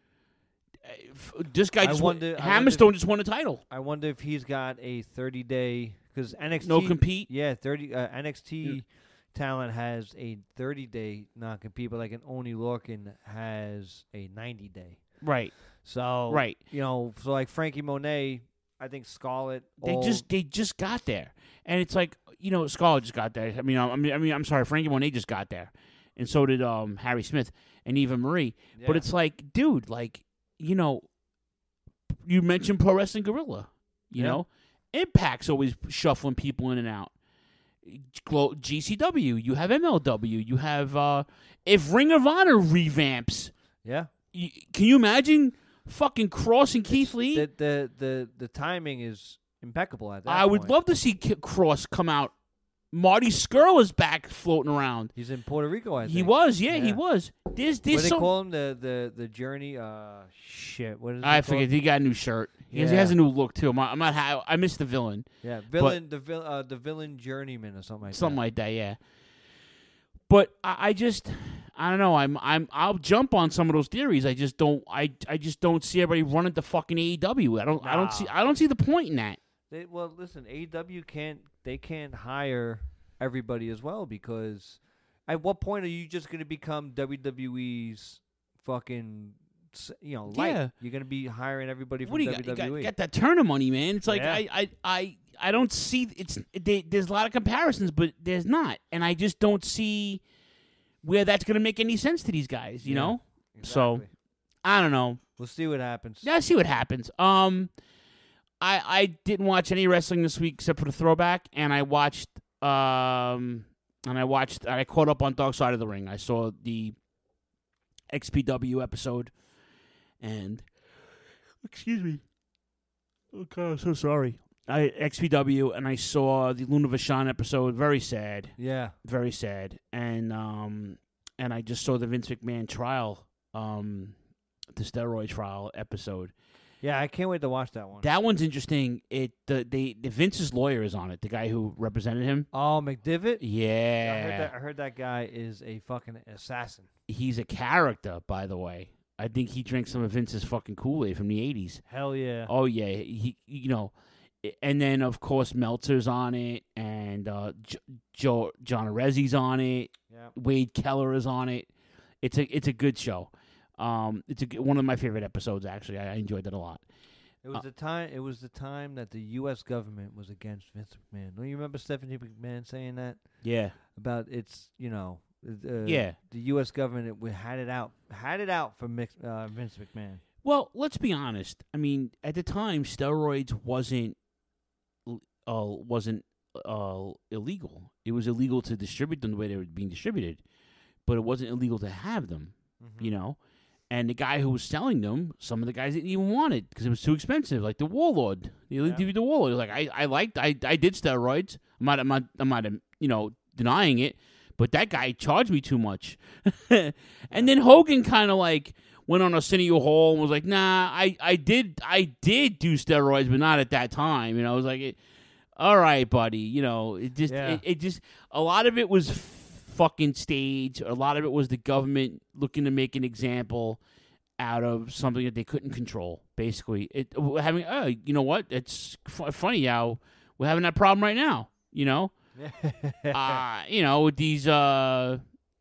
This guy just wonder, won, Hammerstone wonder, just won a title. I wonder if he's got a thirty day because N X T no compete. Yeah, thirty uh, N X T yeah. talent has a thirty day non compete, but like an Oney Lorcan has a ninety day. Right. So right. You know, so like Frankie Monet, I think Scarlett. They all, just they just got there, and it's like. You know, Scarlett just got there. I mean, I mean, I mean, I'm sorry, Frankie Monet just got there, and so did um, Harry Smith and Eva Marie. Yeah. But it's like, dude, like, you know, you mentioned Pro Wrestling Guerrilla. You yeah. know, Impact's always shuffling people in and out. G C W, you have M L W, you have uh, if Ring of Honor revamps. Yeah, you, can you imagine fucking Kross and Keith Lee? The the the, the timing is. Impeccable at that I point. would love to see Kross come out. Marty Scurll is back floating around. He's in Puerto Rico, I think. He was, yeah, yeah. he was. There's, there's what do they some... call him? The, the, the Journey? Uh, shit. What is it I called? forget. He got a new shirt. He, yeah. has, he has a new look, too. I'm not, I'm not ha- I missed the villain. Yeah, villain, the, vil- uh, the villain journeyman or something like something that. Something like that, yeah. But I, I just... I don't know. I'm I'm I'll jump on some of those theories. I just don't I, I just don't see everybody running to fucking A E W. I don't nah. I don't see I don't see the point in that. They, well, listen, A E W can't they can't hire everybody as well because at what point are you just going to become W W E's fucking s- you know, light. Yeah. You're gonna be hiring everybody from What do you W got? W E. You got, got that Turner money, man. It's like Yeah. I, I, I, I don't see it's. They, there's a lot of comparisons, but there's not, and I just don't see where that's going to make any sense to these guys. You Yeah, know, so exactly. I don't know. We'll see what happens. Yeah, see what happens. Um, I I didn't watch any wrestling this week except for the throwback, and I watched um, and I watched. I caught up on Dark Side of the Ring. I saw the X P W episode, and excuse me. Oh God, I'm so sorry. I X P W, and I saw the Luna Vachon episode. Very sad. Yeah. Very sad. And um, and I just saw the Vince McMahon trial, um, the steroid trial episode. Yeah, I can't wait to watch that one. That one's interesting. It the they the Vince's lawyer is on it. The guy who represented him. Oh, McDivitt. Yeah, I heard that. I heard that guy is a fucking assassin. He's a character, by the way. I think he drinks some of Vince's fucking Kool-Aid from the eighties. Hell yeah. Oh yeah, he you know, and then of course Meltzer's on it, and uh, J- Joe John Arezzi's on it. Yeah. Wade Keller is on it. It's a it's a good show. Um, it's a, one of my favorite episodes. Actually, I, I enjoyed it a lot. It was Uh, the time. It was the time that the U S government was against Vince McMahon. Don't you remember Stephanie McMahon saying that Yeah, about it's you know uh, Yeah. the U S government it, we had it out had it out for Mix, uh, Vince McMahon. Well, let's be honest. I mean, at the time, steroids wasn't uh, wasn't uh, illegal. It was illegal to distribute them the way they were being distributed, but it wasn't illegal to have them. Mm-hmm. You know, and the guy who was selling them, some of the guys didn't even want it because it was too expensive. Like the Warlord, the Elite Yeah. T V, the Warlord. He was like, I, I liked, I, I did steroids. I'm not, I'm not, I'm not, you know, denying it. But that guy charged me too much. And then Hogan kind of like went on Arsenio Hall and was like, "Nah, I, I did, I did do steroids, but not at that time." You know, I was like, it, "All right, buddy." You know, it just, Yeah. it, it just, a lot of it was f- fucking stage. A lot of it was the government looking to make an example out of something that they couldn't control. Basically, it having, oh, you know what? It's f- funny how we're having that problem right now. You know. uh, you know, with these uh,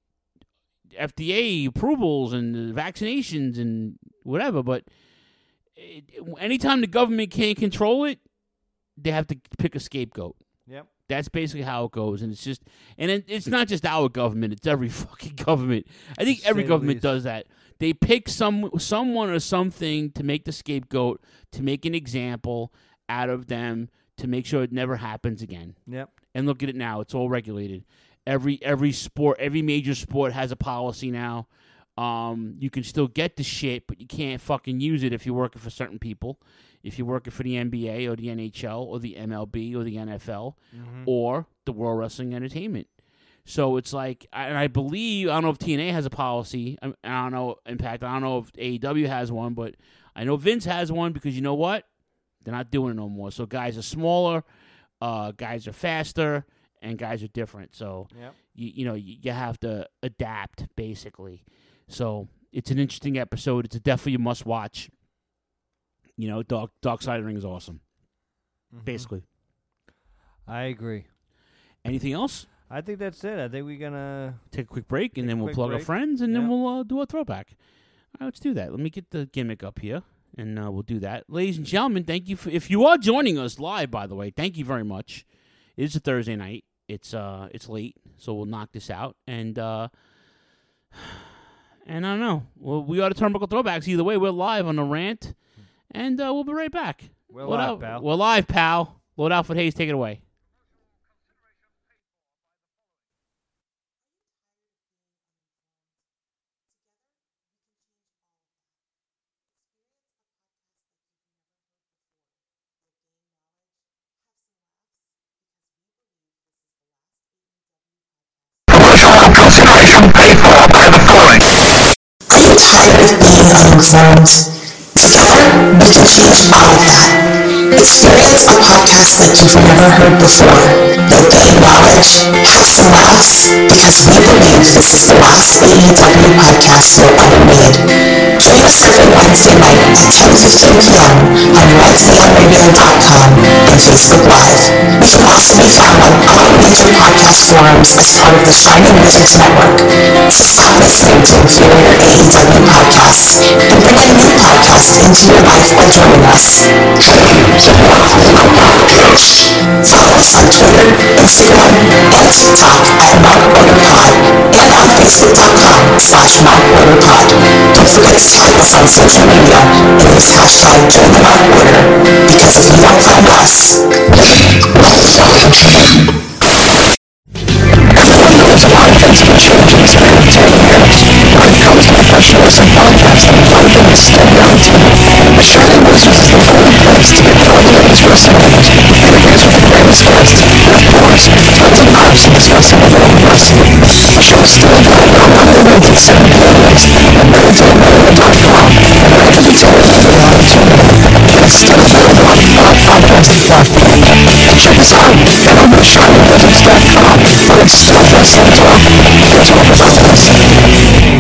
F D A approvals and vaccinations and whatever, but it, anytime the government can't control it, they have to pick a scapegoat. Yep. That's basically how it goes, and it's just, and it, it's not just our government; it's every fucking government. I think To every say the government least. does that. They pick some someone or something to make the scapegoat, to make an example out of them, to make sure it never happens again. Yep. And look at it now; it's all regulated. Every every sport, every major sport has a policy now. Um, you can still get the shit, but you can't fucking use it if you're working for certain people. If you're working for the N B A or the N H L or the M L B or the N F L Mhm. or the World Wrestling Entertainment. So it's like, and I believe, I don't know if T N A has a policy. I, I don't know, Impact. I don't know if A E W has one, but I know Vince has one because you know what? They're not doing it no more. So guys are smaller, uh, guys are faster, and guys are different. So Yep. you you know you, you have to adapt basically. So it's an interesting episode. It's a definitely a must watch. You know, Dark Dark Side of the Ring is awesome. Mhm. Basically. I agree. Anything else? I think that's it. I think we're gonna Take a quick break, and Take a then we'll quick plug our break. friends, and then Yeah. we'll uh, do a throwback. All right, let's do that. Let me get the gimmick up here, and uh, we'll do that. Ladies and gentlemen, thank you. For, if you are joining us live, by the way, thank you very much. It is a Thursday night. It's uh, it's late, so we'll knock this out. And uh, and I don't know. Well, we ought to Turnbuckle Throwbacks. Either way, we're live on the rant, and uh, we'll be right back. We're Lord live, Al- pal. We're live, pal. Lord Alfred Hayes, take it away. Consideration paid for by the following. Are you tired of being uninformed? Together, we can change all of that. Experience a podcast that you've never heard before. You'll gain knowledge, have some laughs, because we believe this is the last A E W podcast you'll ever need. Join us every Wednesday night at ten fifteen p.m. on rent e m radio dot com and Facebook Live. We can also be found on all major podcast podcast forums as part of the Shiny Wizards Network. So stop listening to inferior A E W podcasts and bring a new podcast into your life by joining us. Follow us on Twitter, Instagram, and TikTok at MarkWorderPod and on Facebook.com slash MarkWorderPod. Don't forget to tag us on social media and use hashtag JoinTheMarkWorder, because if you don't find us, everyone knows a lot of things can change in this period of time here. When it comes to professionalism, podcasting, confidence, and reality, the Shining Wizards is the only place to get all the latest wrestling news, interviews with the greatest guests, and of course, tons of laughs and discussing the world of wrestling. The show's still available on the Ring at seven p.m. and ready for America dot com and ready to tell it every opportunity. It's still available on all podcasting platforms. Check us out at over shining wizards dot com for exclusive wrestling talk and talk about wrestling.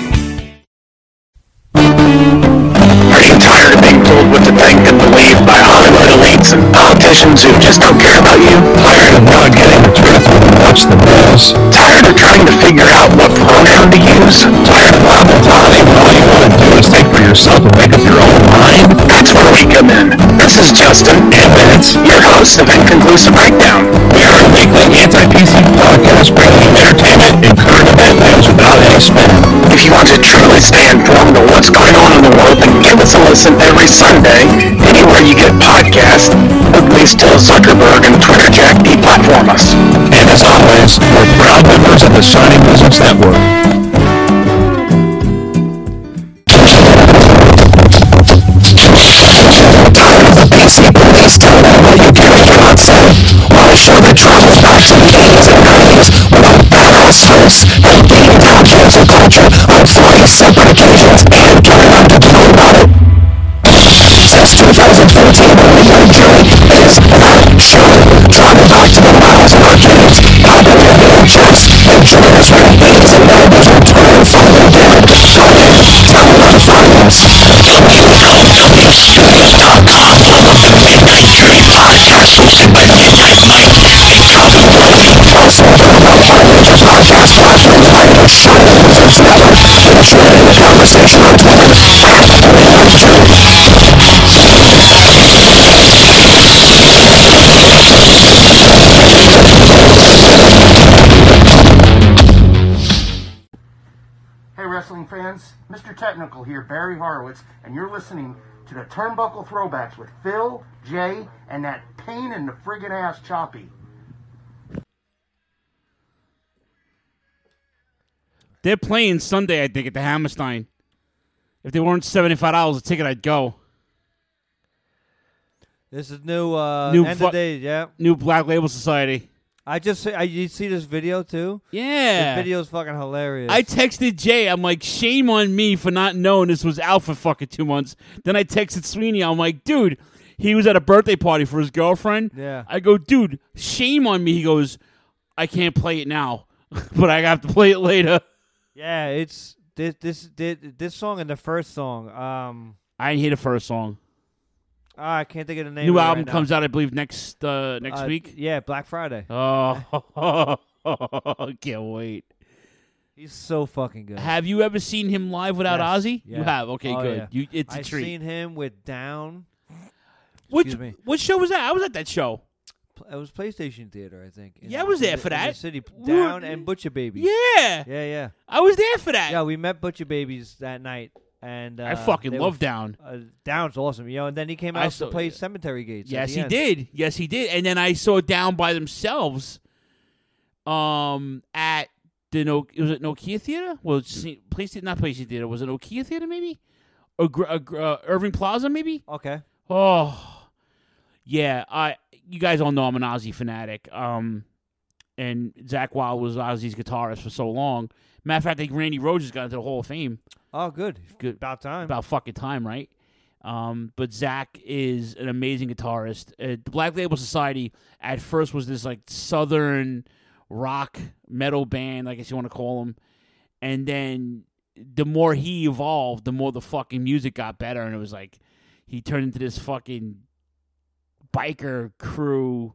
Are you tired of being told what to think and believe by Hollywood elites and politicians who just don't care about you? Tired of not getting the truth when you watch the news? Tired of trying to figure out what pronoun to use? Tired of blah blah blah when all you want to do is think for yourself and make up your own mind? That's where we come in. This is Justin and Vince, your hosts of Inconclusive Breakdown. We are a weekly anti-P C podcast bringing you entertainment and current event news without any spin. If you want to truly stay informed on what's going on in the world, then give us a listen every Sunday, anywhere you get podcasts, or please tell Zuckerberg and Twitter Jack deplatform us. And as always, we're proud members of the Shining Wizards Network. Tired of the B C police telling you what you can and cannot say? Want a show that travels back to the eighties and nineties with our badass hosts and beating down cancel culture on three separate occasions and getting them to know about it? Since two thousand fourteen, what we are doing is that show, driving back to the miles of arcades, popping your V H S, and trailers where the eighties and nineties were turning from the dead. Go ahead, tell me where to find us. Podcast hosted by Midnight Mike and Tommy Boy. Also available on all major podcast platforms via the Shining Wizards Network, and join in the conversation on Twitter at Midnight Joe. Hey wrestling fans, Mister Technical here, Barry Horowitz, and you're listening to the Turnbuckle Throwbacks with Phil, Jay, and that pain in the friggin' ass Choppy. They're playing Sunday, I think, at the Hammerstein. If they weren't seventy-five dollars a ticket, I'd go. This is new, uh, new end fu- of days, yeah. New Black Label Society. I just, I, you see this video, too? Yeah. This video's fucking hilarious. I texted Jay. I'm like, shame on me for not knowing this was out for fucking two months. Then I texted Sweeney. I'm like, dude, he was at a birthday party for his girlfriend. Yeah. I go, dude, shame on me. He goes, I can't play it now, but I have to play it later. Yeah, it's this this this, this song and the first song. Um, I didn't hear the first song. Oh, I can't think of the name. New of it album right comes now. out, I believe, next uh, next Uh, week. Yeah, Black Friday. Oh, can't wait. He's so fucking good. Have you ever seen him live without Yes, Ozzy? yeah. You have. Okay, Oh, good. yeah. You, it's a I've treat. seen him with Down. Which Excuse me. what show was that? I was at that show. Pl- It was PlayStation Theater, I think. in- Yeah, I was there in for the- in that. the city. We were- Down and Butcher Babies. Yeah, Yeah, yeah. I was there for that. Yeah, we met Butcher Babies that night. And uh, I fucking they love were- Down. Uh, Down's awesome, you know. And then he came I out saw- to play Cemetery Gates. at Yes, the he end. did. Yes, he did. And then I saw Down by themselves. Um, at the no, was it Nokia Theater? Well, it's PlayStation, not PlayStation Theater. Was it Nokia Theater maybe? Or Gr- uh, Gr- uh, Irving Plaza maybe? Okay. Oh, yeah. I you guys all know I'm an Ozzy fanatic. Um, and Zach Wilde was Ozzy's guitarist for so long. Matter of fact, I think Randy Rhoads just got into the Hall of Fame. Oh, good. Good. About time. About fucking time, right? Um, but Zach is an amazing guitarist. Uh, the Black Label Society at first was this like southern rock metal band, I guess you want to call them. And then the more he evolved, the more the fucking music got better. And it was like he turned into this fucking biker crew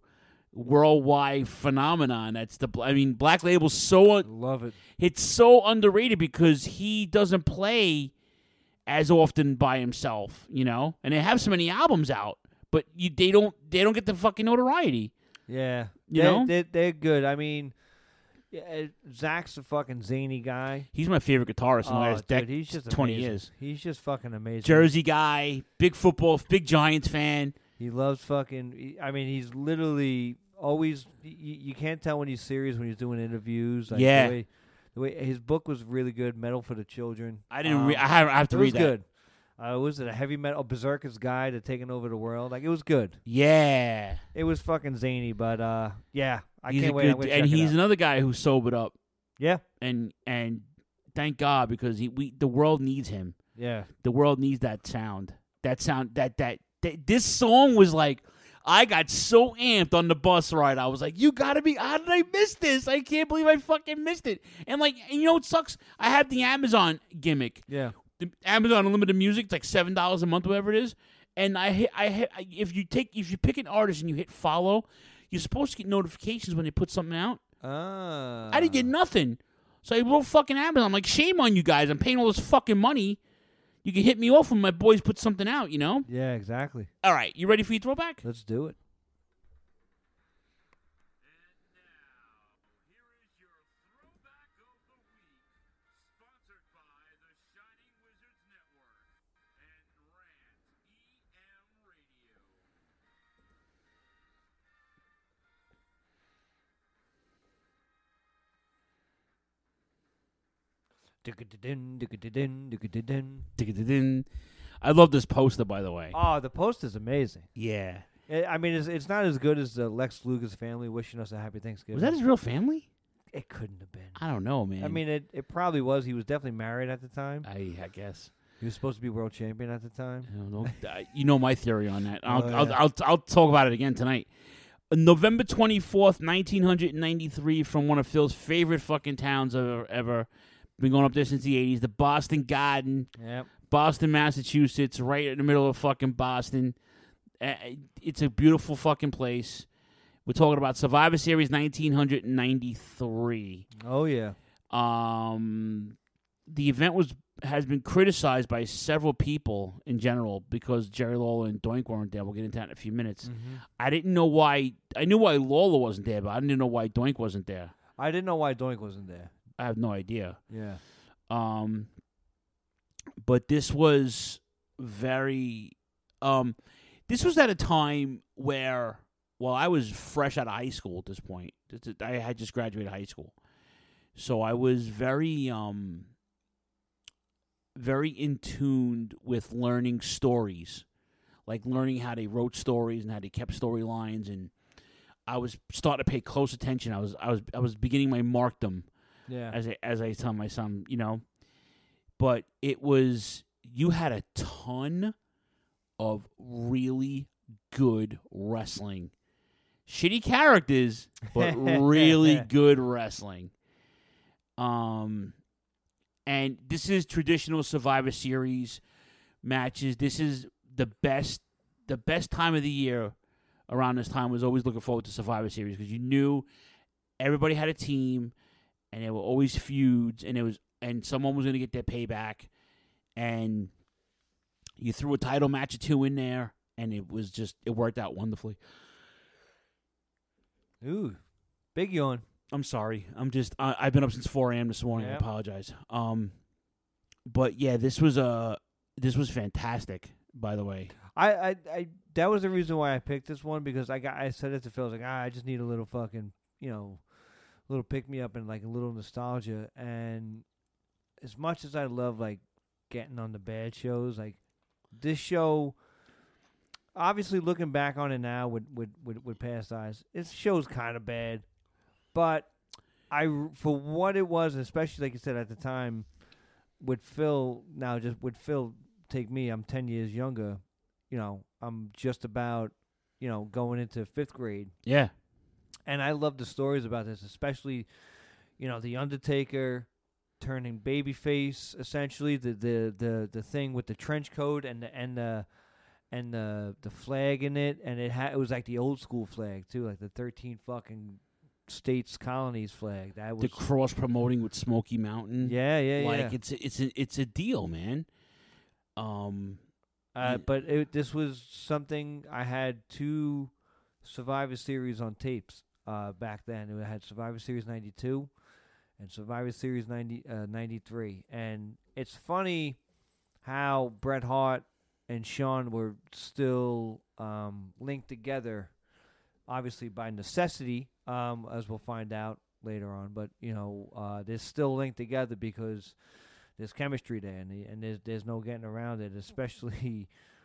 worldwide phenomenon. That's the I mean, Black Label's so un- love it. It's so underrated because he doesn't play as often by himself, you know, and they have so many albums out, but you they don't they don't get the fucking notoriety. Yeah, you they're, know they're, they're good. I mean, yeah, Zach's a fucking zany guy. He's my favorite guitarist in the Oh, last dude, dec- he's just twenty amazing. years. He's just fucking amazing. Jersey guy, big football, big Giants fan. He loves fucking. I mean, he's literally always. You, you can't tell when he's serious when he's doing interviews. Like Yeah. The way, the way his book was really good. Metal for the Children. I didn't. Um, Re- I have. I have to it read was that. good. Uh, was it a heavy metal Berserker's Guide to Taking Over the World? Like it was good. Yeah. It was fucking zany, but uh, yeah, I He's can't a wait. good- I'm gonna and check it he's out. another guy who sobered up. Yeah. And and thank God because he we the world needs him. Yeah. The world needs that sound. That sound. That that, that this song was like. I got so amped on the bus ride. I was like, you gotta be, how did I miss this? I can't believe I fucking missed it. And like, and you know what sucks? I have the Amazon gimmick. Yeah. The Amazon Unlimited Music, it's like seven dollars a month, whatever it is. And I hit, I hit, if you take, if you pick an artist and you hit follow, you're supposed to get notifications when they put something out. Ah. I didn't get nothing. So I wrote fucking Amazon. I'm like, shame on you guys. I'm paying all this fucking money. You can hit me off when my boys put something out, you know? Yeah, exactly. All right, you ready for your throwback? Let's do it. I love this poster, by the way. Oh, the poster's amazing. Yeah. I I mean, it's it's not as good as the Lex Luger's family wishing us a happy Thanksgiving. Was that his real family? It couldn't have been. I don't know, man. I mean, it, it probably was. He was definitely married at the time. I I guess. He was supposed to be world champion at the time. I don't know. Uh, you know my theory on that. I'll, Oh, I'll, yeah. I'll, I'll talk about it again tonight. November twenty-fourth, nineteen ninety-three, from one of Phil's favorite fucking towns ever. ever. Been going up there since the eighties. The Boston Garden. Yep. Boston, Massachusetts, right in the middle of fucking Boston. Uh, it's a beautiful fucking place. We're talking about Survivor Series nineteen ninety-three. Oh, yeah. Um, the event was has been criticized by several people in general because Jerry Lawler and Doink weren't there. We'll get into that in a few minutes. Mhm. I didn't know why. I knew why Lawler wasn't there, but I didn't know why Doink wasn't there. I didn't know why Doink wasn't there. I have no idea. Yeah. Um, but this was very. Um, this was at a time where, well, I was fresh out of high school at this point. I had just graduated high school, so I was very, um, very in tuned with learning stories, like learning how they wrote stories and how they kept storylines, and I was starting to pay close attention. I was, I was, I was beginning my markdom. Yeah. As I, as I tell my son, you know, but it was, you had a ton of really good wrestling. Shitty characters, but really good wrestling. Um, and this is traditional Survivor Series matches. This is the best, the best time of the year around this time was always looking forward to Survivor Series because you knew everybody had a team. And there were always feuds, and it was, and someone was going to get their payback, and you threw a title match or two in there, and it was just, it worked out wonderfully. Ooh, big yawn. I'm sorry. I'm just, I, I've been up since four a.m. this morning. Yep. I apologize. Um, but yeah, this was a, this was fantastic. By the way, I, I, I, that was the reason why I picked this one because I got, I said it to Phil. I was like, ah, I just need a little fucking, you know. Little pick me up and like a little nostalgia. And as much as I love like getting on the bad shows, like this show, obviously looking back on it now with with with, with past eyes, this show's kind of bad. But I, for what it was, especially like you said at the time, with Phil now, just with Phil take me, I'm ten years younger. You know, I'm just about, you know, going into fifth grade. Yeah. And I love the stories about this, especially, you know, the Undertaker turning babyface, essentially the, the, the, the thing with the trench coat and the and the and the the flag in it, and it had it was like the old school flag too, like the thirteen fucking states colonies flag. That was the cross promoting with Smoky Mountain. Yeah, yeah, like, yeah. it's a, it's a, it's a deal, man. Um, uh, but it, this was something I had two Survivor Series on tapes uh, back then. It had Survivor Series ninety-two and Survivor Series ninety, uh, ninety-three. And it's funny how Bret Hart and Shawn were still um, linked together, obviously by necessity, um, as we'll find out later on. But, you know, uh, they're still linked together because there's chemistry there, and, the, and there's, there's no getting around it, especially...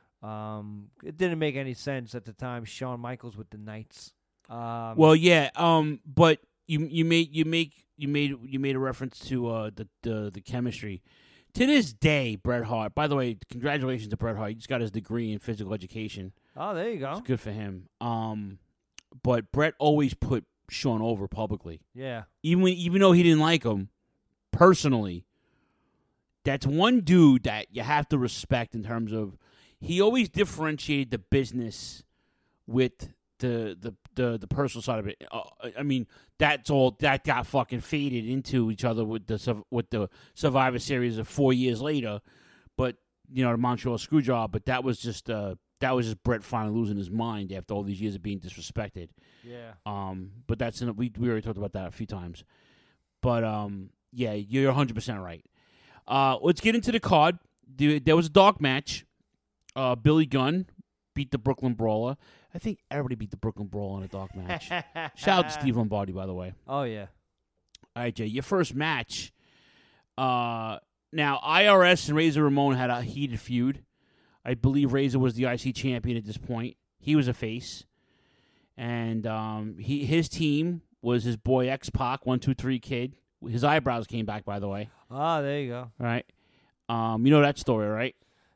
Um, it didn't make any sense at the time. Shawn Michaels with the Knights. Um, well, yeah. Um, but you you made you make you made you made a reference to uh the the, the chemistry. To this day, Bret Hart. By the way, congratulations to Bret Hart. He just got his degree in physical education. Oh, there you go. It's good for him. Um, but Bret always put Shawn over publicly. Yeah. Even when, even though he didn't like him personally, that's one dude that you have to respect in terms of. He always differentiated the business with the the the, the personal side of it. Uh, I mean, that's all that got fucking faded into each other with the with the Survivor Series of four years later. But you know, the Montreal Screwjob. But that was just uh, that was just Bret finally losing his mind after all these years of being disrespected. Yeah. Um. But that's in, we we already talked about that a few times. But um. Yeah, you're one hundred percent right. Uh. Let's get into the card. There was a dog match. Uh, Billy Gunn beat the Brooklyn Brawler. I think everybody beat the Brooklyn Brawler in a dog match. Shout out to Steve Lombardi, by the way. Oh, yeah. All right, Jay, your first match. Uh, now, I R S and Razor Ramon had a heated feud. I believe Razor was the I C champion at this point. He was a face. And um, he his team was his boy X-Pac, one two three Kid. His eyebrows came back, by the way. Ah, there you go. All right. Um, you know that story, right?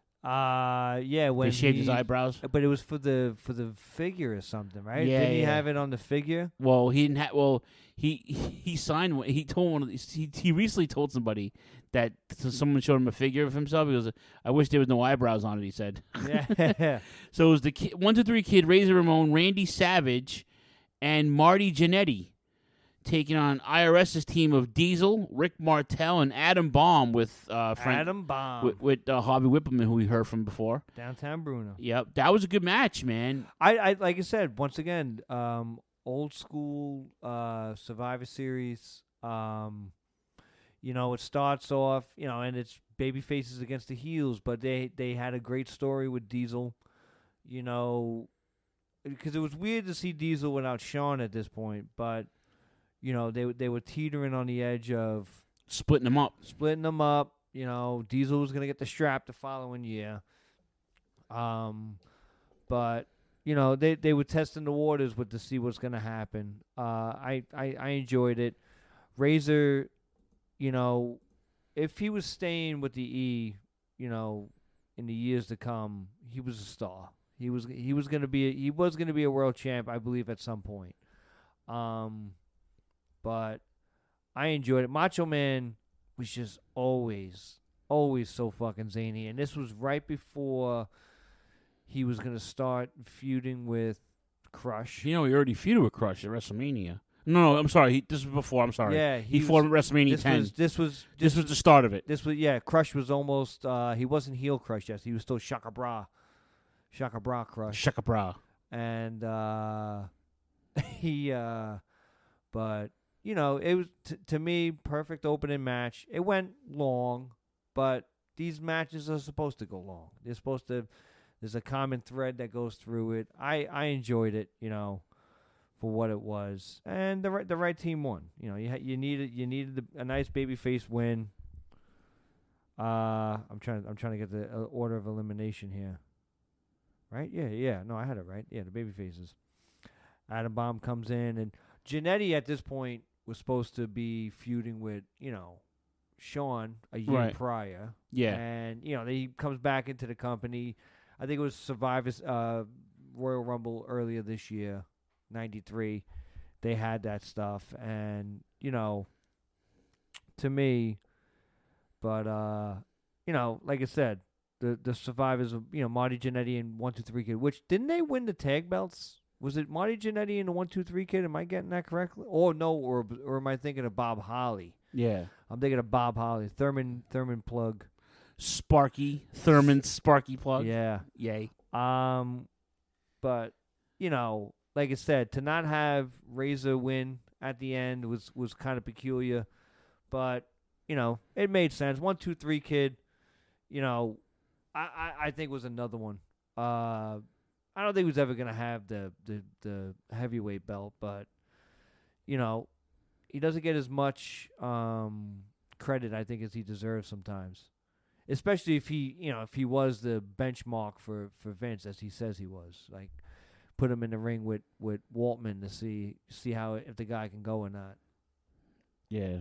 Uh yeah, when they shaved he, his eyebrows, but it was for the for the figure or something, right? Yeah, didn't he yeah. have it on the figure? Well, he didn't have. Well, he he signed. one- He told one of these. He, he recently told somebody that so someone showed him a figure of himself. He goes, "I wish there was no eyebrows on it." He said. Yeah. So it was the kid, one two three Kid, Razor Ramon, Randy Savage, and Marty Jannetty taking on IRS's team of Diesel, Rick Martel, and Adam Bomb with uh, Frank, Adam Bomb. with, with uh, Harvey Whippleman, who we heard from before. Downtown Bruno. Yep, that was a good match, man. I, I like I said once again, um, old school uh, Survivor Series. Um, you know, it starts off, you know, and it's baby faces against the heels, but they they had a great story with Diesel. You know, because it was weird to see Diesel without Shawn at this point, but. You know, they they were teetering on the edge of splitting them up. Splitting them up. You know, Diesel was going to get the strap the following year. Um, but you know, they they were testing the waters with to see what's going to happen. Uh, I, I I enjoyed it. Razor, you know, if he was staying with the E, you know, in the years to come, he was a star. He was he was going to be a, he was going to be a world champ, I believe, at some point. Um. But I enjoyed it. Macho Man was just always, always so fucking zany. And this was right before he was going to start feuding with Crush. You know, he already feuded with Crush at WrestleMania. No, no, I'm sorry. He, this was before. I'm sorry. Yeah, he, he fought was, at WrestleMania this ten. Was, this was this, this was the start of it. This was yeah. Crush was almost. Uh, he wasn't heel Crush yet. He was still Shaka Bra, Shaka Bra Crush. Shaka Bra. And uh, he. Uh, but. You know, it was, t- to me, perfect opening match. It went long, but these matches are supposed to go long. They're supposed to, there's a common thread that goes through it. I, I enjoyed it, you know, for what it was. And the right, the right team won. You know, you ha- you needed you needed the, a nice babyface win. Uh, I'm trying I'm trying to get the uh, order of elimination here. Right? Yeah, yeah. No, I had it right. Yeah, the babyfaces. Adam Bomb comes in, and Jannetty at this point was supposed to be feuding with, you know, Shawn a year right. prior. Yeah. And, you know, he comes back into the company. I think it was Survivor's uh, Royal Rumble earlier this year, ninety-three. They had that stuff. And, you know, to me, but, uh, you know, like I said, the the survivors of you know Marty Jannetty and One Two Three Kid. Which didn't they win the tag belts? Was it Marty Jannetty and the One Two Three Kid? Am I getting that correctly? Oh no, or or am I thinking of Bob Holly? Yeah, I'm thinking of Bob Holly, Thurman Thurman Plug, Sparky Thurman Sparky Plug. Yeah, yay. Um, but you know, like I said, to not have Razor win at the end was was kind of peculiar, but you know, it made sense. One Two Three Kid, you know, I I, I think was another one. Uh, I don't think he was ever gonna have the the the heavyweight belt, but you know. He doesn't get as much um, credit, I think, as he deserves sometimes. Especially if he, you know, if he was the benchmark for, for Vince, as he says he was. Like, put him in the ring with, with Waltman to see see how if the guy can go or not. Yeah.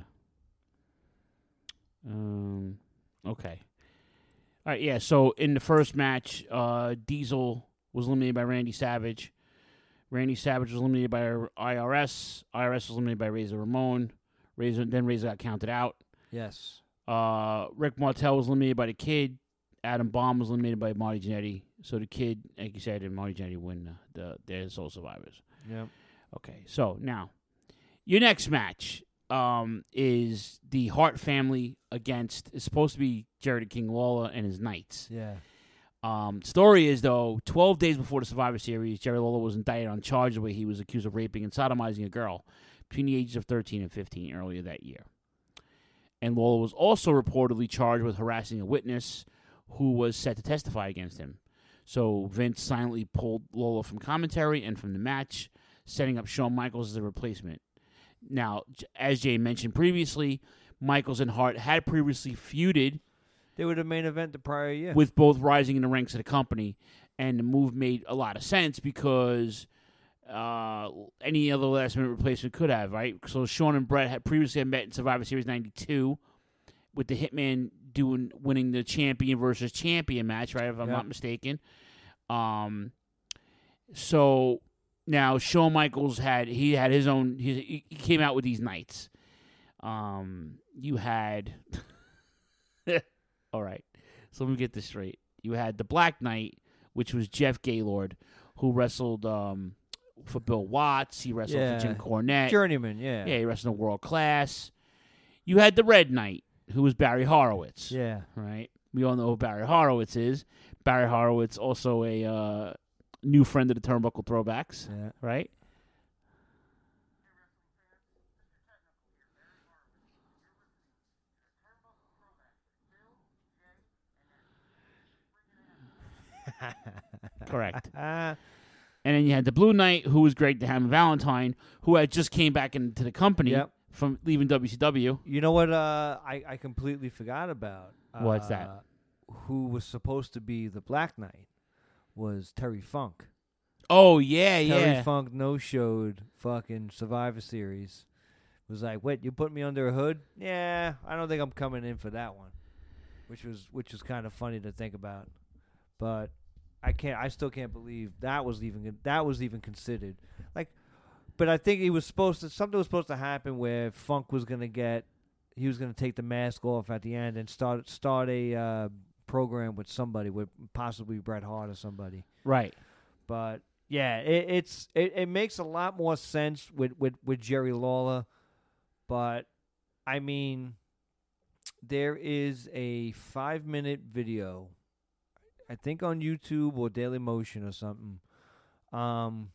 Um. Okay. All right. Yeah. So in the first match, uh, Diesel was eliminated by Randy Savage. Randy Savage was eliminated by I R S. I R S was eliminated by Razor Ramon. Razor then Razor got counted out. Yes. Uh, Rick Martel was eliminated by the Kid. Adam Bomb was eliminated by Marty Jannetty. So the Kid, like you said, and Marty Jannetty win the, the they're the sole survivors. Yep. Okay. So now, your next match um, is the Hart family against. It's supposed to be Jerry the King Lawler and his Knights. Yeah. Um, story is, though, twelve days before the Survivor Series, Jerry Lawler was indicted on charges where he was accused of raping and sodomizing a girl between the ages of thirteen and fifteen earlier that year. And Lawler was also reportedly charged with harassing a witness who was set to testify against him. So Vince silently pulled Lawler from commentary and from the match, setting up Shawn Michaels as a replacement. Now, as Jay mentioned previously, Michaels and Hart had previously feuded. They were the main event the prior year. With both rising in the ranks of the company. And the move made a lot of sense because uh, any other last-minute replacement could have, right? So Shawn and Brett had previously met in Survivor Series ninety-two with the Hitman doing winning the champion versus champion match, right, if I'm yep. not mistaken. Um, so now Shawn Michaels had he had his own he, he came out with these Knights. Um, you had all right, so let me get this straight. You had the Black Knight, which was Jeff Gaylord, who wrestled um, for Bill Watts. He wrestled yeah. for Jim Cornette. Journeyman, yeah. Yeah, he wrestled in World Class. You had the Red Knight, who was Barry Horowitz. Yeah. Right? We all know who Barry Horowitz is. Barry Horowitz, also a uh, new friend of the Turnbuckle Throwbacks. Yeah. Right? Correct. Uh, and then you had the Blue Knight, who was Greg DeHammond Valentine, who had just came back into the company yep. from leaving W C W. You know what uh, I, I completely forgot about? What's uh, that? Who was supposed to be the Black Knight was Terry Funk. Oh, yeah, Terry yeah. Terry Funk no-showed fucking Survivor Series. Was like, what, you put me under a hood? Yeah, I don't think I'm coming in for that one. Which was which was kind of funny to think about. But I can't. I still can't believe that was even that was even considered. Like, but I think he was supposed to. Something was supposed to happen where Funk was gonna get. He was gonna take the mask off at the end and start start a uh, program with somebody, with possibly Bret Hart or somebody. Right. But yeah, it, it's it, it makes a lot more sense with, with, with Jerry Lawler. But I mean, there is a five minute video. I think on YouTube or Daily Motion or something, um,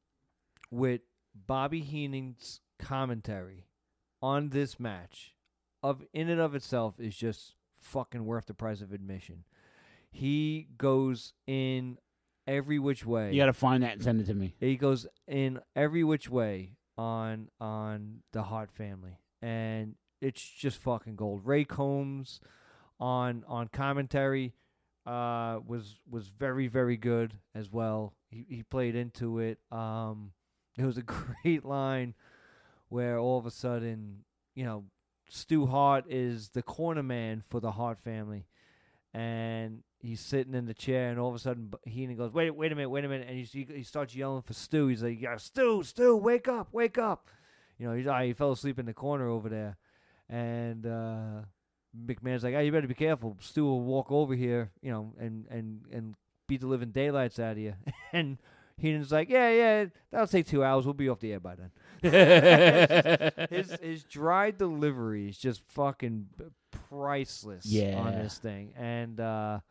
with Bobby Heenan's commentary on this match, of in and of itself is just fucking worth the price of admission. He goes in every which way. You got to find that and send it to me. He goes in every which way on on the Hart family, and it's just fucking gold. Ray Combs on on commentary. Uh, was was very very good as well. He he played into it. Um, it was a great line where all of a sudden, you know, Stu Hart is the corner man for the Hart family, and he's sitting in the chair, and all of a sudden Heenan goes, "Wait, wait a minute, wait a minute," and he he starts yelling for Stu. He's like, "Yeah, Stu, Stu, wake up, wake up!" You know, he he fell asleep in the corner over there, and uh, McMahon's like, "Oh, you better be careful. Stu will walk over here, you know, and and and beat the living daylights out of you." And Heenan's like, "Yeah, yeah, that'll take two hours. We'll be off the air by then." his his dry delivery is just fucking priceless Yeah. on this thing, and uh,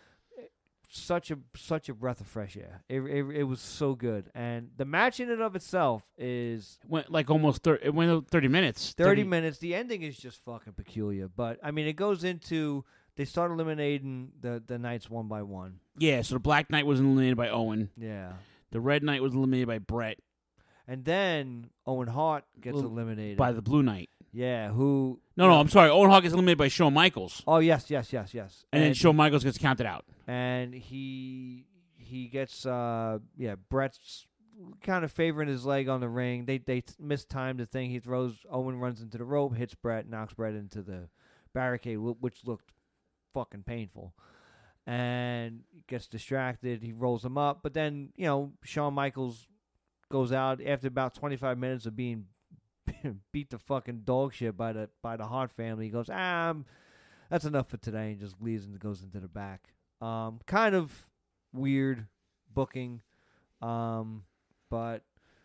such a such a breath of fresh air. It, it it was so good, and the match in and of itself is Went like almost thirty. It went thirty minutes. thirty minutes. The ending is just fucking peculiar, but I mean, it goes into they start eliminating the the knights one by one. Yeah. So the Black Knight was eliminated by Owen. Yeah. The Red Knight was eliminated by Brett. And then Owen Hart gets Well, eliminated by the Blue Knight. Yeah, who? No, no, I'm sorry. Owen Hart gets eliminated by Shawn Michaels. Oh yes, yes, yes, yes. And, then Shawn Michaels gets counted out. And he he gets uh yeah Brett's kind of favoring his leg on the ring. They they t- mistime the thing. He throws Owen runs into the rope, hits Brett, knocks Brett into the barricade, wh- which looked fucking painful. And gets distracted. He rolls him up, but then you know Shawn Michaels goes out after about twenty-five minutes of being beat the fucking dog shit by the by the Hart family. He goes, ah, um, that's enough for today, and just leaves and goes into the back. Um, kind of weird booking, um, but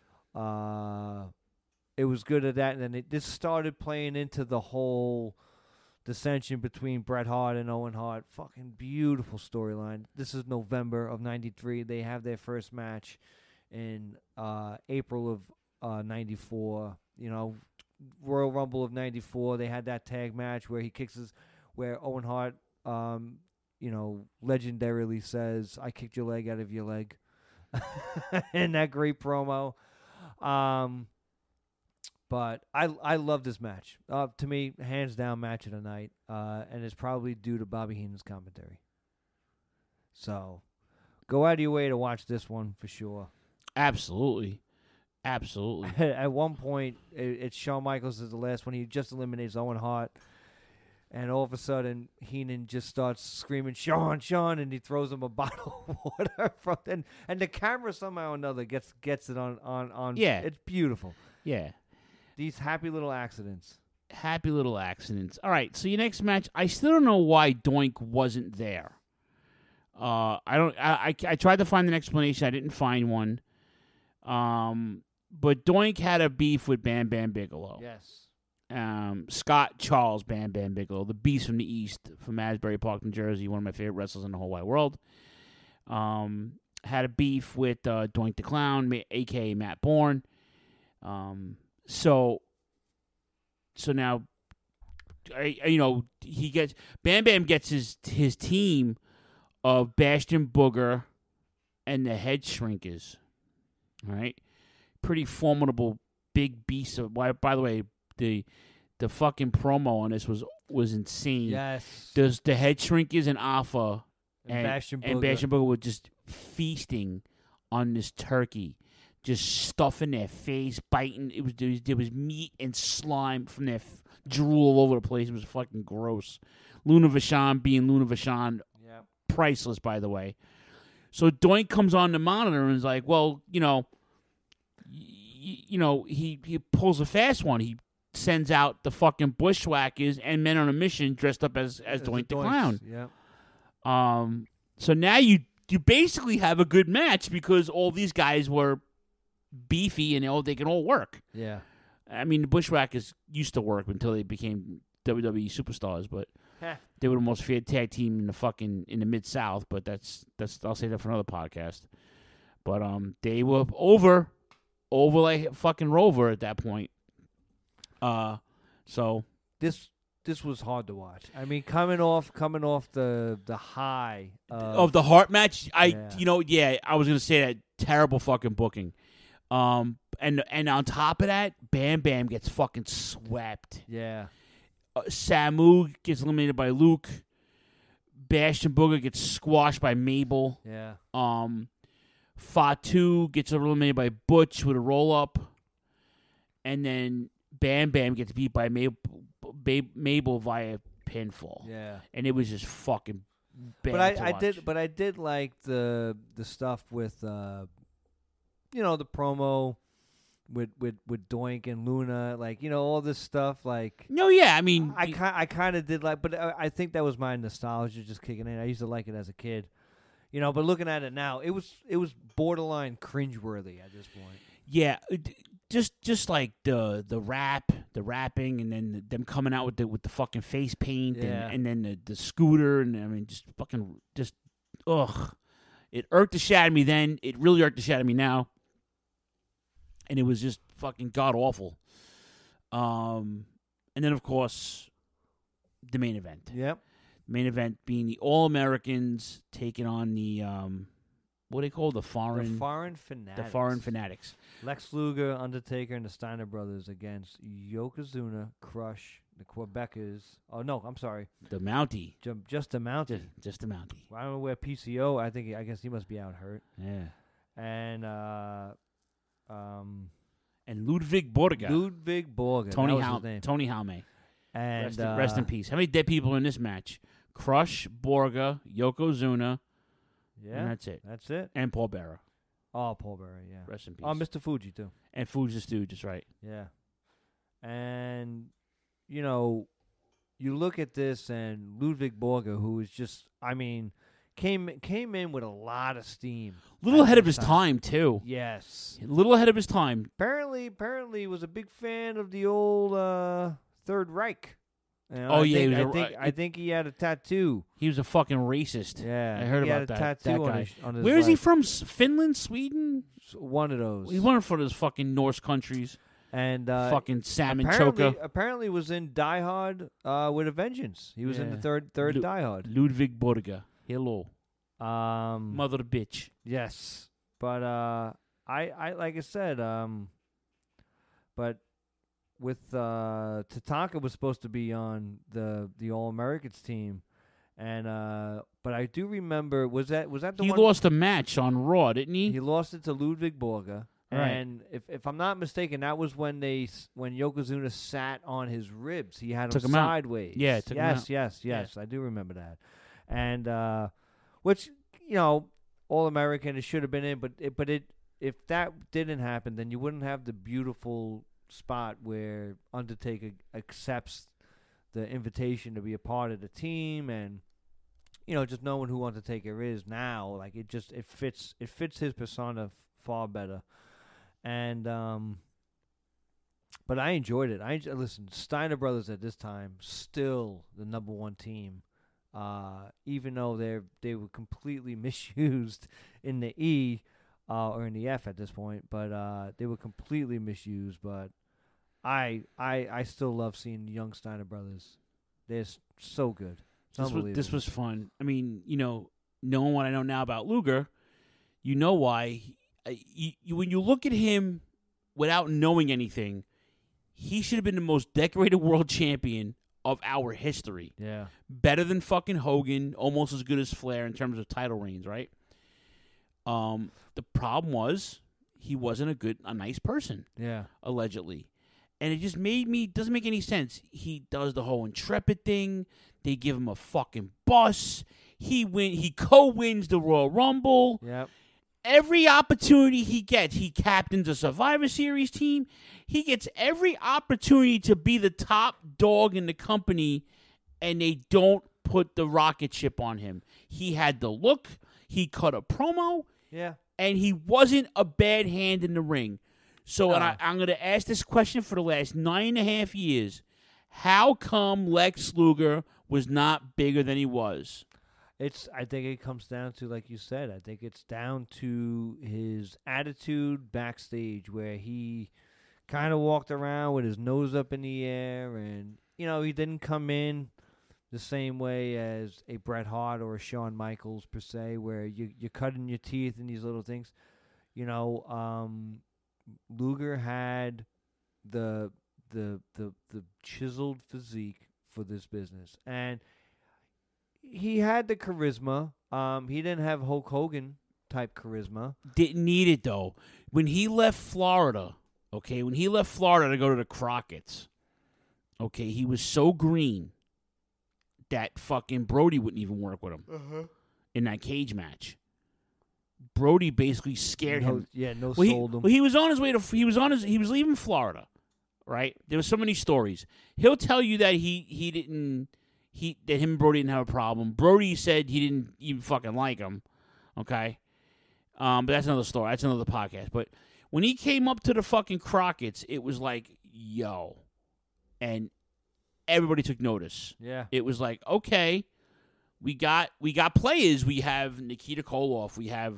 uh, it was good at that. And then it this started playing into the whole dissension between Bret Hart and Owen Hart. Fucking beautiful storyline. This is November of ninety-three. They have their first match in uh, April of uh, ninety-four. You know, Royal Rumble of ninety-four. They had that tag match where he kicks his, where Owen Hart, um, you know, legendarily says, "I kicked your leg out of your leg," in that great promo. Um, but I I love this match. Uh, to me, hands down, match of the night, uh, and it's probably due to Bobby Heenan's commentary. So, go out of your way to watch this one for sure. Absolutely. Absolutely. At one point, it, it's Shawn Michaels is the last one. He just eliminates Owen Hart. And all of a sudden, Heenan just starts screaming, "Shawn, Shawn," and he throws him a bottle of water. From, and, and the camera somehow or another gets gets it on, on, on. Yeah. It's beautiful. Yeah. These happy little accidents. Happy little accidents. All right, so your next match, I still don't know why Doink wasn't there. Uh, I don't. I, I, I tried to find an explanation. I didn't find one. Um, but Doink had a beef with Bam Bam Bigelow. Yes. Um, Scott Charles Bam Bam Bigelow, the Beast from the East, from Asbury Park, New Jersey, one of my favorite wrestlers in the whole wide world. Um, had a beef with uh, Doink the Clown, a k a. Matt Bourne. Um, so, so now, I, you know, he gets Bam Bam gets his his team of Bastion Booger and the Head Shrinkers. All right, pretty formidable big beasts. Of, by, by the way, the the fucking promo on this was was insane. Yes, there's the Head Shrinkers and Alpha and, and Bastion Booger. and Bastion Booger were just feasting on this turkey, just stuffing their face, biting. It was there was, there was meat and slime from their f- drool all over the place. It was fucking gross. Luna Vachon being Luna Vachon, yep. Priceless, by the way. So Doink comes on the monitor and is like, well, you know, y- you know, he, he pulls a fast one. He sends out the fucking bushwhackers and men on a mission dressed up as, as, as Doink the, the Clown. Yeah. Um. So now you you basically have a good match because all these guys were beefy and all they can all work. Yeah. I mean, the bushwhackers used to work until they became W W E superstars, but Heh. they were the most feared tag team in the fucking in the Mid South. But that's that's I'll say that for another podcast. But um, they were over, over like fucking Rover at that point. Uh, so this this was hard to watch. I mean, coming off coming off the the high of, of the Hart match, I yeah. you know yeah I was gonna say that terrible fucking booking. Um, and and on top of that, Bam Bam gets fucking swept. Yeah. Uh, Samu gets eliminated by Luke. Bastion Booger gets squashed by Mabel. Yeah. Um, Fatu gets eliminated by Butch with a roll up, and then Bam Bam gets beat by Mabel, Mabel via pinfall. Yeah. And it was just fucking bad. But I, to I watch. did, but I did like the the stuff with, uh, you know, the promo with with with Doink and Luna, like you know all this stuff. Like no, yeah, I mean, I kind I kind of did like, but I, I think that was my nostalgia just kicking in. I used to like it as a kid, you know. But looking at it now, it was it was borderline cringeworthy at this point. Yeah, just just like the the rap, the rapping, and then the, them coming out with the with the fucking face paint, Yeah. and, and then the, the scooter, and I mean, just fucking just ugh. It irked the shit out of me then. It really irked the shit out of me now. And it was just fucking god awful. Um, and then of course, the main event. Yep. Main event being the All Americans taking on the um, what do they call the foreign The foreign fanatics. the foreign fanatics. Lex Luger, Undertaker, and the Steiner brothers against Yokozuna, Crush, the Quebecers. Oh no, I'm sorry. The Mountie. Ju- Just the Mountie. Just, just the Mountie. Well, I don't know where P C O. I think. I guess he must be out hurt. Yeah. And uh, um, And Ludwig Borga. Ludwig Borga. Tony that was Hal- his name. Tony Halme. And Rest in, uh, rest in peace. How many dead people are in this match? Crush, Borga, Yokozuna. Yeah, And that's it. That's it. And Paul Bearer. Oh, Paul Bearer. Yeah. Rest in peace. Oh, Mister Fuji too. And Fuji's the Stooge, that's right. Yeah. And you know, you look at this and Ludwig Borga, who is just, I mean, came came in with a lot of steam. Little at ahead of this his time, too. Yes. A little ahead of his time. Apparently, apparently, he was a big fan of the old uh, Third Reich. You know, Oh, I yeah, think, he was I a- think I think he had a tattoo. He was a fucking racist. Yeah, I heard he about had a that. tattoo that on guy. his- on his Where is he leg. from? S- Finland, Sweden? One of those. He's one of those fucking Norse countries. And uh, fucking salmon apparently, choker. apparently was in Die Hard uh, with a Vengeance. He was in the Yeah. third third Lu- Die Hard. Ludwig Borga. Hello. Um, Mother of bitch. Yes, but uh, I I like I said, um, but with uh, Tatanka was supposed to be on the the All Americans team, and uh, but I do remember was that was that the He one lost a match on Raw, didn't he? he lost it to Ludwig Borga. Right. And if if I'm not mistaken, that was when they s- when Yokozuna sat on his ribs. He had Took him him out. sideways. Yeah, took him yes, out. yes, yes. I do remember that. And uh, which you know, All American, it should have been in, but it, but it if that didn't happen, then you wouldn't have the beautiful spot where Undertaker accepts the invitation to be a part of the team, and you know, just knowing who Undertaker is now, like it just it fits it fits his persona f- far better. And um, but I enjoyed it. I enjoy, listen, Steiner Brothers at this time still the number one team, uh, even though they they were completely misused in the E uh, or in the F at this point. But uh, they were completely misused. But I I I still love seeing the young Steiner Brothers. They're s- so good. It's This was, unbelievable. this was fun. I mean, you know, knowing what I know now about Luger, you know why. He, uh, you, you, when you look at him without knowing anything, he should have been the most decorated world champion of our history. Yeah. Better than fucking Hogan, almost as good as Flair in terms of title reigns, right? Um, the problem was he wasn't a good, a nice person. Yeah. Allegedly. And it just made me, doesn't make any sense. He does the whole Intrepid thing. They give him a fucking bus. He win. He co-wins the Royal Rumble. Yep. Every opportunity he gets, he captains a Survivor Series team. He gets every opportunity to be the top dog in the company, and they don't put the rocket ship on him. He had the look. He cut a promo. Yeah. And he wasn't a bad hand in the ring. So and I, I'm going to ask this question for the last nine and a half years. How come Lex Luger was not bigger than he was? It's. I think it comes down to, like you said, I think it's down to his attitude backstage, where he kind of walked around with his nose up in the air, and you know he didn't come in the same way as a Bret Hart or a Shawn Michaels per se, where you you're cutting your teeth in these little things. You know, um, Luger had the the the the chiseled physique for this business, and he had the charisma. Um, he didn't have Hulk Hogan type charisma. Didn't need it, though. When he left Florida, okay, when he left Florida to go to the Crockett's, okay, he was so green that fucking Brody wouldn't even work with him Uh-huh. in that cage match. Brody basically scared no, him. Yeah, no well, he, sold him. well, he was on his way to. He was on his. He was leaving Florida, right? There were so many stories. He'll tell you that he he didn't. He that him and Brody didn't have a problem. Brody said he didn't even fucking like him. Okay, um, but that's another story. That's another podcast. But when he came up to the fucking Crockett's, it was like, yo, and everybody took notice. Yeah, it was like, okay, we got we got players. We have Nikita Koloff. We have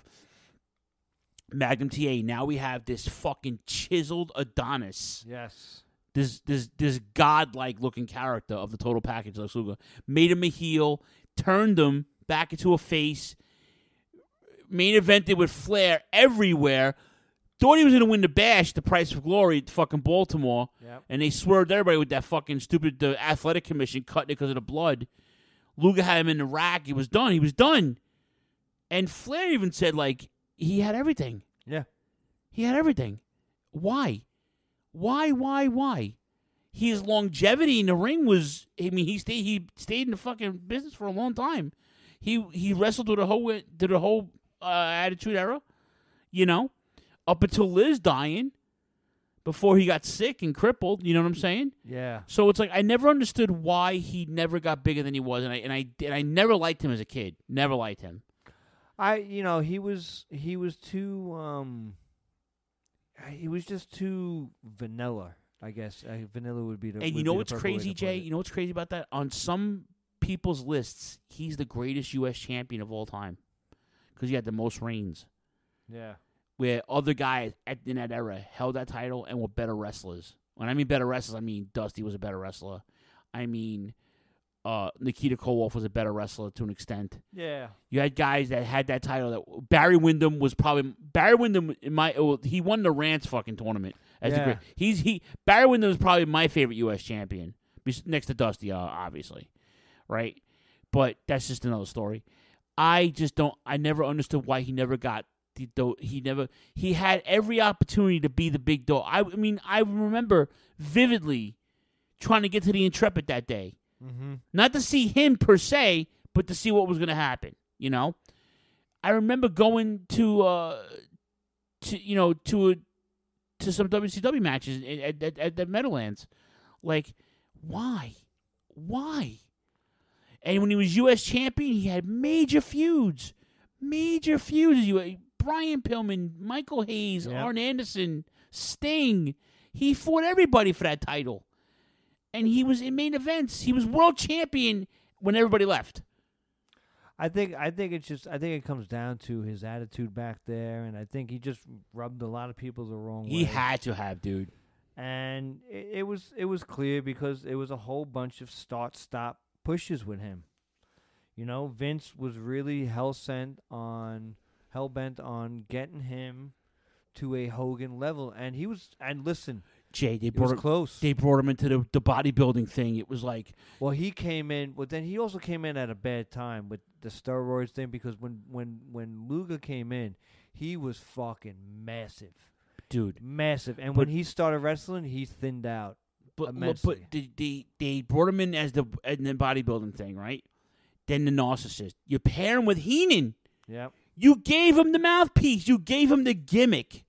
Magnum T A. Now we have this fucking chiseled Adonis. Yes. This this this godlike looking character of the total package, Lex Luger, made him a heel, turned him back into a face, main evented with Flair everywhere. Thought he was gonna win the Bash, the Price of Glory, at fucking Baltimore, yep. And they swerved everybody with that fucking stupid the athletic commission cutting it because of the blood. Luger had him in the rack. He was done. He was done. And Flair even said like he had everything. Yeah, he had everything. Why? Why, why, why? His longevity in the ring was, I mean, he stayed he stayed in the fucking business for a long time. He he wrestled through the whole through the whole uh, Attitude Era, you know, up until Liz dying, before he got sick and crippled. You know what I'm saying? Yeah. So it's like I never understood why he never got bigger than he was, and I and I and I never liked him as a kid. Never liked him. I you know he was he was too um. He was just too vanilla, I guess. Uh, vanilla would be the. And you know what's crazy, Jay? You know what's crazy about that? On some people's lists, he's the greatest U S champion of all time because he had the most reigns. Yeah. Where other guys at, in that era held that title and were better wrestlers. When I mean better wrestlers, I mean Dusty was a better wrestler. I mean uh, Nikita Koloff was a better wrestler to an extent. Yeah. You had guys that had that title. That Barry Windham was probably Barry Windham. In my well, he won the Rance fucking tournament. As yeah. the great, he's he Barry Windham is probably my favorite U S champion, next to Dusty, uh, obviously, right? But that's just another story. I just don't. I never understood why he never got the. the he never. He had every opportunity to be the big dog. I, I mean, I remember vividly trying to get to the Intrepid that day. Mm-hmm. Not to see him per se, but to see what was going to happen. You know, I remember going to, uh, to you know, to a, to some W C W matches at at, at the Meadowlands. Like, why, why? And when he was U S champion, he had major feuds, major feuds. You, Brian Pillman, Michael Hayes, yep. Arn Anderson, Sting. He fought everybody for that title. And he was in main events. He was world champion when everybody left. I think I think it's just I think it comes down to his attitude back there, and I think he just rubbed a lot of people the wrong he way. He had to have, dude. And it, it was it was clear because it was a whole bunch of start stop pushes with him. You know, Vince was really hell sent on hell bent on getting him to a Hogan level, and he was. And listen. Jay, they it brought was him, close. They brought him into the, the bodybuilding thing. It was like, well, he came in, but then he also came in at a bad time with the steroids thing because when when when Luger came in, he was fucking massive, dude, massive. And but, when he started wrestling, he thinned out. But immensely. but they, they they brought him in as the in the bodybuilding thing, right? Then the narcissist. You pair him with Heenan. Yep. You gave him the mouthpiece. You gave him the gimmick.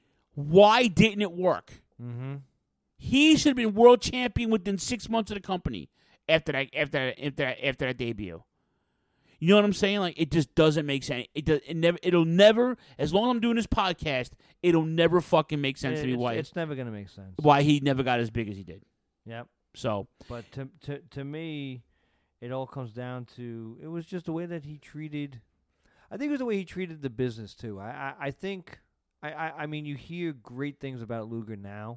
Why didn't it work? Mm-hmm. He should have been world champion within six months of the company after that after that, after that, after that debut. You know what I'm saying? Like it just doesn't make sense. It does. It never. It'll never. As long as I'm doing this podcast, it'll never fucking make sense it, to me. It's, Why it's never gonna make sense. Why he never got as big as he did. Yep. So, but to to to me, it all comes down to it was just the way that he treated. I think it was the way he treated the business too. I I, I think. I, I, I mean, you hear great things about Luger now,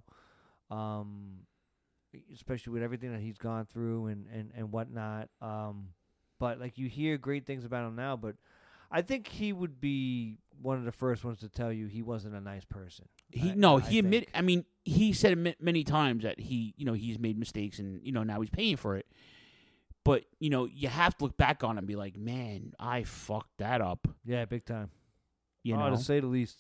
um, especially with everything that he's gone through and, and, and whatnot. Um, but, like, you hear great things about him now, but I think he would be one of the first ones to tell you he wasn't a nice person. He I, No, I he admitted, think. I mean, he said it many times that he, you know, he's made mistakes and, you know, now he's paying for it. But, you know, you have to look back on it and be like, man, I fucked that up. Yeah, big time. You oh, know? to say the least.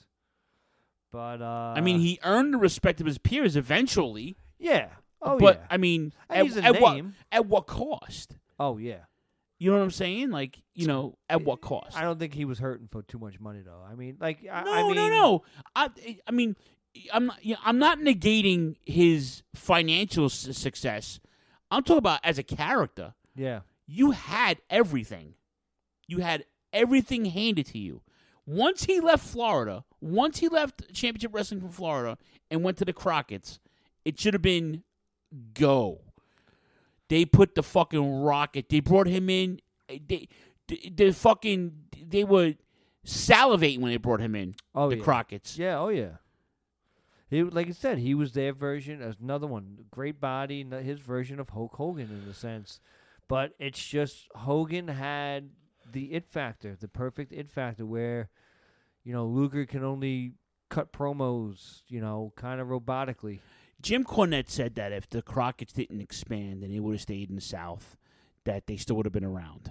But uh, I mean, he earned the respect of his peers eventually. Yeah. Oh, but, yeah. I mean, And at, he's a at what name. at what cost? Oh, yeah. You know what I'm saying? Like, you know, at what cost? I don't think he was hurting for too much money, though. I mean, like, I, no, I mean, no, no. I, I mean, I'm not. You know, I'm not negating his financial su- success. I'm talking about as a character. Yeah. You had everything. You had everything handed to you. Once he left Florida, once he left Championship Wrestling from Florida and went to the Crockett's, it should have been go. They put the fucking rocket. They brought him in. They, they, they fucking, they were salivating when they brought him in. Oh, the yeah. Crockett's. Yeah, oh, yeah. He, like I said, he was their version. As another one, great body, n- his version of Hulk Hogan in a sense. But it's just Hogan had the it factor, the perfect it factor, where, you know, Luger can only cut promos, you know, kind of robotically. Jim Cornette said that if the Crockett's didn't expand and they would have stayed in the South, that they still would have been around.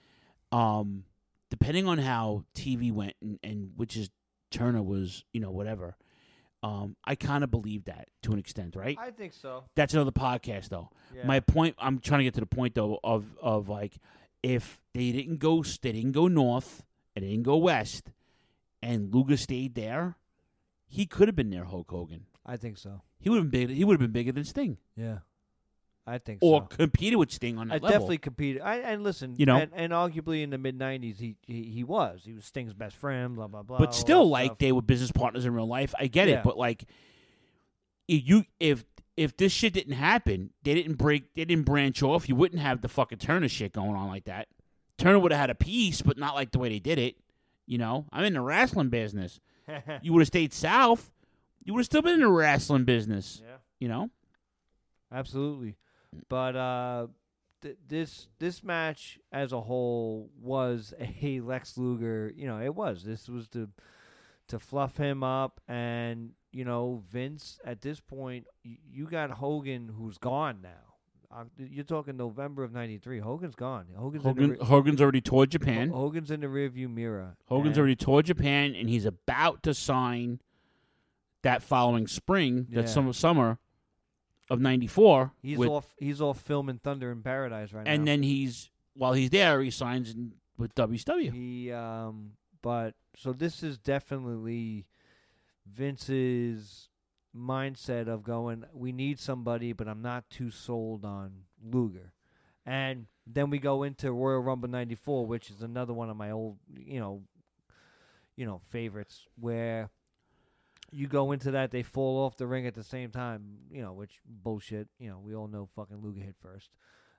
Um, depending on how T V went, and, and which is Turner was, you know, whatever. Um, I kind of believe that to an extent, right? I think so. That's another podcast, though. Yeah. My point, I'm trying to get to the point, though, of of like, if they didn't go, they didn't go north and they didn't go west, and Luger stayed there, he could have been near Hulk Hogan. I think so. He would have been big. He would have been bigger than Sting. Yeah, I think or so. competed with Sting on that I level. definitely competed. I and listen, You know? and, and arguably in the mid nineties, he, he he was he was Sting's best friend. Blah blah blah. But all still, that like stuff. they were business partners in real life. I get Yeah. it, but like, if you if if this shit didn't happen, they didn't break, they didn't branch off. You wouldn't have the fucking Turner shit going on like that. Turner would have had a piece, but not like the way they did it. You know, I'm in the wrestling business. You would have stayed south, you would have still been in the wrestling business. Yeah. You know, Absolutely, but uh, th- this this match as a whole was a Lex Luger. You know, it was. This was to to fluff him up, and you know, Vince at this point, y- you got Hogan who's gone now. Uh, you're talking November of ninety-three. Hogan's gone. Hogan's in Hogan the re- Hogan's already toured Japan. Ho- Hogan's in the rearview mirror. Hogan's and- already toured Japan, and he's about to sign that following spring, that Yeah. summer summer of ninety-four. He's with, off. He's off filming Thunder in Paradise right now. and then he's while he's there, he signs in with W C W. He um but so this is definitely Vince's mindset of going, we need somebody, but I'm not too sold on Luger. And then we go into Royal Rumble ninety-four, which is another one of my old, you know, you know, favorites, where you go into that, they fall off the ring at the same time, you know, which bullshit. You know, we all know fucking Luger hit first.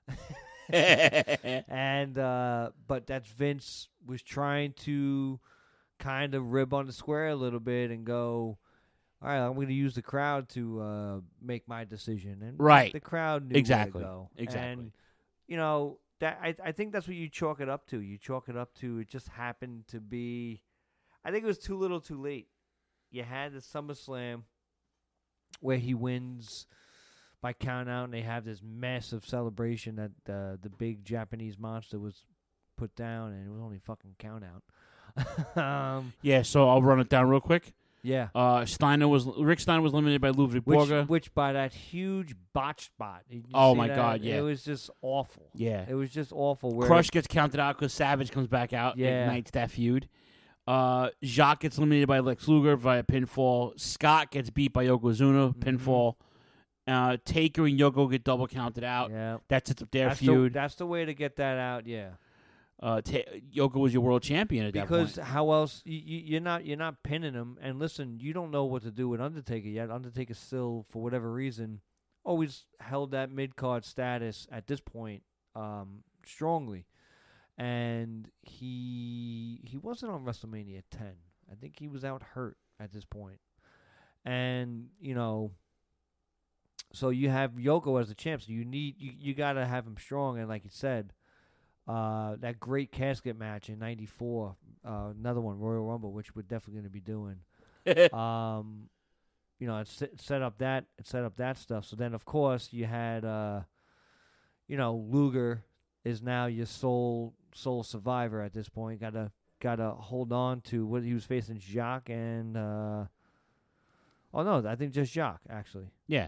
and uh, but that's Vince was trying to kind of rib on the square a little bit and go, all right, I'm going to use the crowd to uh, make my decision. And Right. the crowd knew Exactly. where to go. Exactly. And you know that I I think that's what you chalk it up to. You chalk it up to it just happened to be. I think it was too little, too late. You had the SummerSlam where he wins by count out, and they have this massive celebration that uh, the big Japanese monster was put down, and it was only fucking count out. um, Yeah, so I'll run it down real quick. Yeah. Uh, Steiner was Rick Steiner was eliminated by Ludwig which, Borga. which by that huge botch spot. Did you Oh, see my that? God, yeah. It was just awful. Yeah. It was just awful. Where Crush gets counted out because Savage comes back out and Yeah. ignites that feud. Uh, Jacques gets eliminated by Lex Luger via pinfall. Scott gets beat by Yokozuna, Mm-hmm. pinfall. Uh, Taker and Yoko get double counted out. Yeah. That sets up their that's feud. The, that's the way to get that out. Yeah. Uh, ta- Yoko was your world champion at Because that point. how else you, you, you're not you're not pinning him. And listen, you don't know what to do with Undertaker yet. Undertaker still, for whatever reason, always held that mid card status at this point um, strongly. And he he wasn't on WrestleMania ten. I think he was out hurt at this point. And you know, so you have Yoko as the champ. So you need you, you got to have him strong. And like you said. Uh, that great casket match in ninety-four, uh, another one, Royal Rumble, which we're definitely going to be doing. um, you know, it set, set up that it set up that stuff. So then, of course, you had, uh, you know, Luger is now your sole sole survivor at this point. Gotta gotta hold on to what he was facing, Jacques and. Uh, oh no, I think just Jacques actually. Yeah,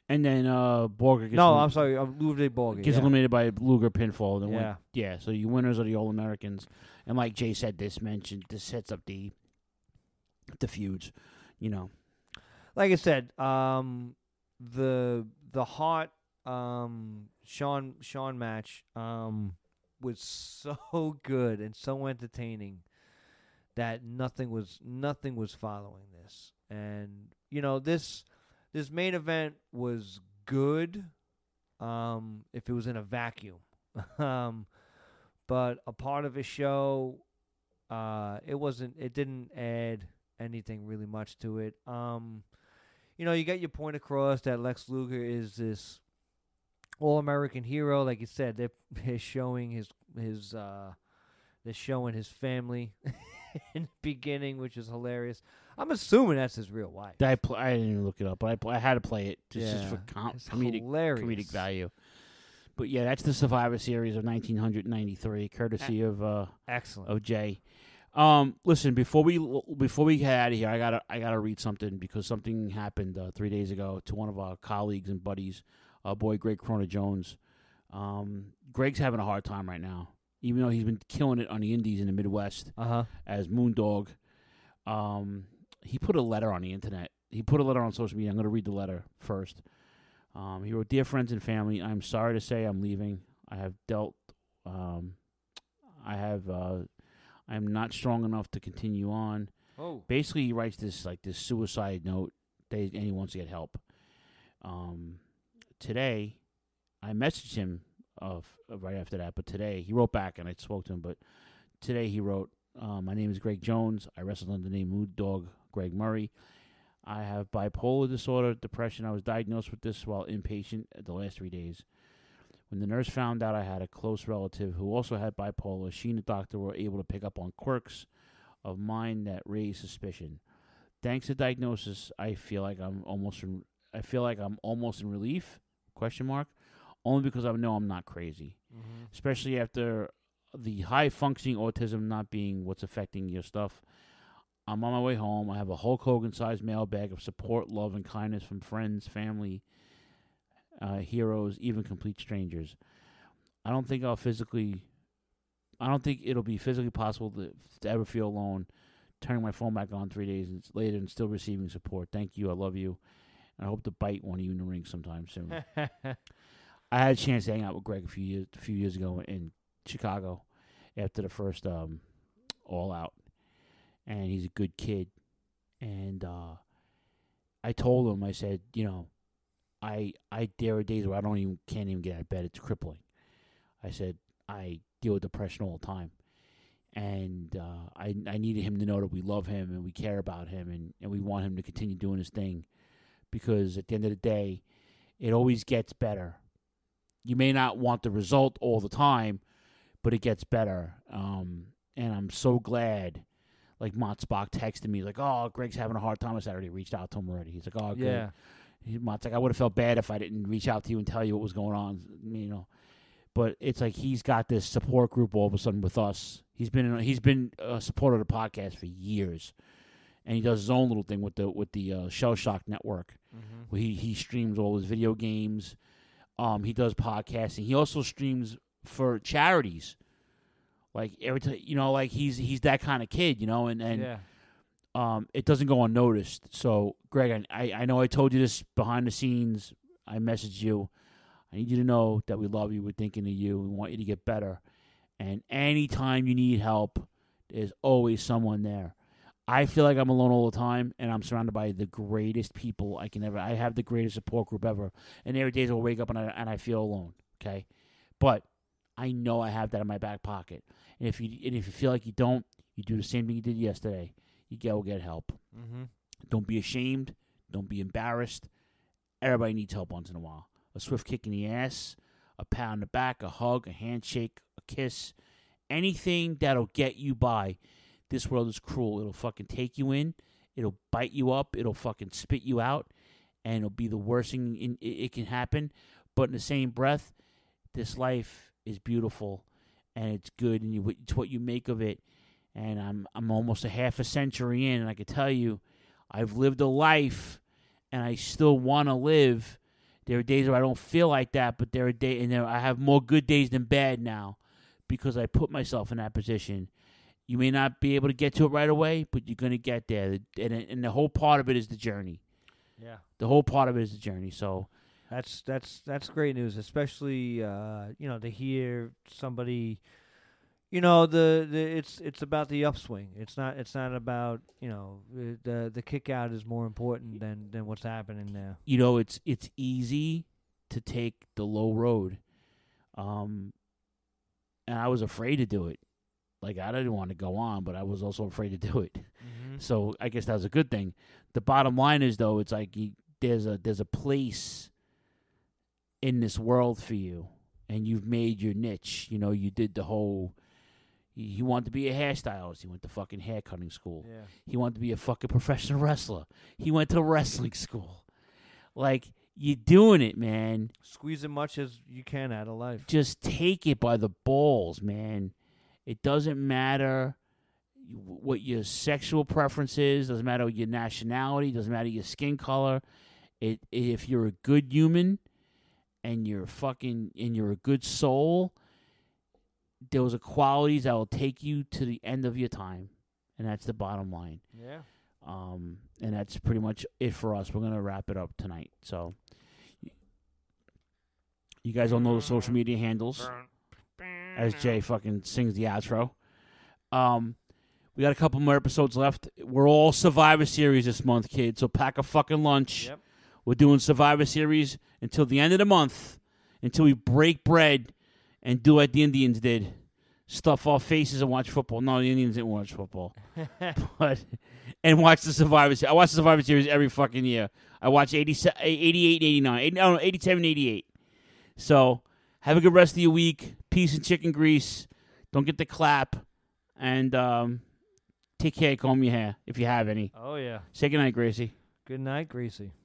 And then uh, Borger gets No, elim- I'm sorry, uh, Ludwig Borger. gets yeah. eliminated by Luger pinfall. Then Yeah. win- yeah. So your winners are the All Americans, and like Jay said, this mentioned this sets up the the feuds. You know, Like I said, um, the the Hart um, Sean Sean match um, was so good and so entertaining that nothing was nothing was following this. And you know this this main event was good um, if it was in a vacuum, um, but a part of a show, uh, it wasn't. It didn't add anything really much to it. Um, you know, you got your point across that Lex Luger is this all-American hero. Like you said, they're, they're showing his his uh, they're showing his family in the beginning, which is hilarious. I'm assuming that's his real wife. I pl- I didn't even look it up, but I pl- I had to play it just, just for Yeah, com- it's comedic hilarious. comedic value. But yeah, that's the Survivor Series of nineteen ninety-three, courtesy of uh, Excellent. of Jay. Um, listen, before we before we get out of here, I gotta I gotta read something because something happened uh, three days ago to one of our colleagues and buddies, our boy Greg Corona Jones. Um, Greg's having a hard time right now, even though he's been killing it on the Indies in the Midwest Uh-huh. as Moondog. Um, he put a letter on the internet. He put a letter on social media. I'm going to read the letter first. Um, he wrote, "Dear friends and family, I'm sorry to say I'm leaving. I have dealt. Um, I have. Uh, I'm not strong enough to continue on." Oh. Basically, he writes this like this suicide note, that he, and he wants to get help. Um, today, I messaged him of uh, right after that, but today he wrote back, and I spoke to him. But today he wrote, uh, "My name is Greg Jones. I wrestled under the name Mood Dog Greg Murray. I have bipolar disorder, depression. I was diagnosed with this while inpatient the last three days. When the nurse found out I had a close relative who also had bipolar, she and the doctor were able to pick up on quirks of mine that raised suspicion. Thanks to diagnosis, I feel like I'm almost in, I feel like I'm almost in relief? Question mark. Only because I know I'm not crazy, Mhm. especially after the high functioning autism not being what's affecting your stuff. I'm on my way home. I have a Hulk Hogan-sized mailbag of support, love, and kindness from friends, family, uh, heroes, even complete strangers. I don't think I'll physically, I don't think it'll be physically possible to, to ever feel alone. Turning my phone back on three days later and still receiving support. Thank you. I love you. And I hope to bite one of you in the ring sometime soon." I had a chance to hang out with Greg a few years, a few years ago in Chicago after the first um, All Out. And he's a good kid. And uh, I told him, I said, you know, I I there are days where I don't even can't even get out of bed. It's crippling. I said, I deal with depression all the time. And uh, I I needed him to know that we love him and we care about him and, and we want him to continue doing his thing. Because at the end of the day, it always gets better. You may not want the result all the time, but it gets better. Um, and I'm so glad. Like, Mott Spock texted me, like, "Oh, Greg's having a hard time." I said, I already reached out to him already. He's like, "Oh, good." Yeah. He, Mott's like, "I would have felt bad if I didn't reach out to you and tell you what was going on." You know, but it's like he's got this support group all of a sudden with us. He's been he's been a supporter of the podcast for years, and he does his own little thing with the with the uh, Shell Shock Network, Mhm. where he he streams all his video games. Um, he does podcasting. He also streams for charities. Like every time, you know, like he's he's that kind of kid, you know, and and Yeah. um, it doesn't go unnoticed. So, Greg, I I know I told you this behind the scenes. I messaged you. I need you to know that we love you. We're thinking of you. We want you to get better. And anytime you need help, there's always someone there. I feel like I'm alone all the time, and I'm surrounded by the greatest people I can ever. I have the greatest support group ever. And there are days I'll wake up and I and I feel alone. Okay, but I know I have that in my back pocket. And if you and if you feel like you don't, you do the same thing you did yesterday. You go get help. Mhm. Don't be ashamed. Don't be embarrassed. Everybody needs help once in a while. A swift kick in the ass, a pat on the back, a hug, a handshake, a kiss, anything that'll get you by. This world is cruel. It'll fucking take you in. It'll bite you up. It'll fucking spit you out. And it'll be the worst thing in, it, it can happen. But in the same breath, this life is beautiful. And it's good. And you, it's what you make of it. And I'm I'm almost a half a century in. And I can tell you, I've lived a life. And I still want to live There are days where I don't feel like that, but there are days, and there, I have more good days than bad now because I put myself in that position. You may not be able to get to it right away, but you're going to get there. And, and the whole part of it is the journey. Yeah. The whole part of it is the journey. So that's that's that's great news, especially uh, you know, to hear somebody. You know, the, the it's it's about the upswing. It's not it's not about, you know, the the kick out is more important than, than what's happening now. You know, it's it's easy to take the low road, um, and I was afraid to do it. Like, I didn't want to go on, but I was also afraid to do it. Mm-hmm. So I guess that was a good thing. The bottom line is, though, it's like you, there's a there's a place in this world for you, and you've made your niche. You know, you did the whole. He wanted to be a hairstylist. He went to fucking hair cutting school. Yeah. He wanted to be a fucking professional wrestler. He went to wrestling school. Like, you're doing it, man. Squeeze as much as you can out of life. Just take it by the balls, man. It doesn't matter what your sexual preference is. Doesn't matter your nationality. Doesn't matter your skin color. It if you're a good human and you're fucking and you're a good soul. Those are qualities that will take you to the end of your time, and that's the bottom line. Yeah. Um, and that's pretty much it for us. We're gonna wrap it up tonight. So, you guys all know the social media handles, as Jay fucking sings the outro. Um, we got a couple more episodes left. We're all Survivor Series this month, kids. So pack a fucking lunch. Yep. We're doing Survivor Series until the end of the month, until we break bread. And do what the Indians did. Stuff our faces and watch football. No, the Indians didn't watch football. but And watch the Survivor Series. I watch the Survivor Series every fucking year. I watch eighty-eight, eighty-nine, eighty, no, eighty-seven, eighty-eight. So, have a good rest of your week. Peace and chicken grease. Don't get the clap. And um, take care. Comb your hair if you have any. Oh, yeah. Say goodnight, Gracie. Good night, Gracie.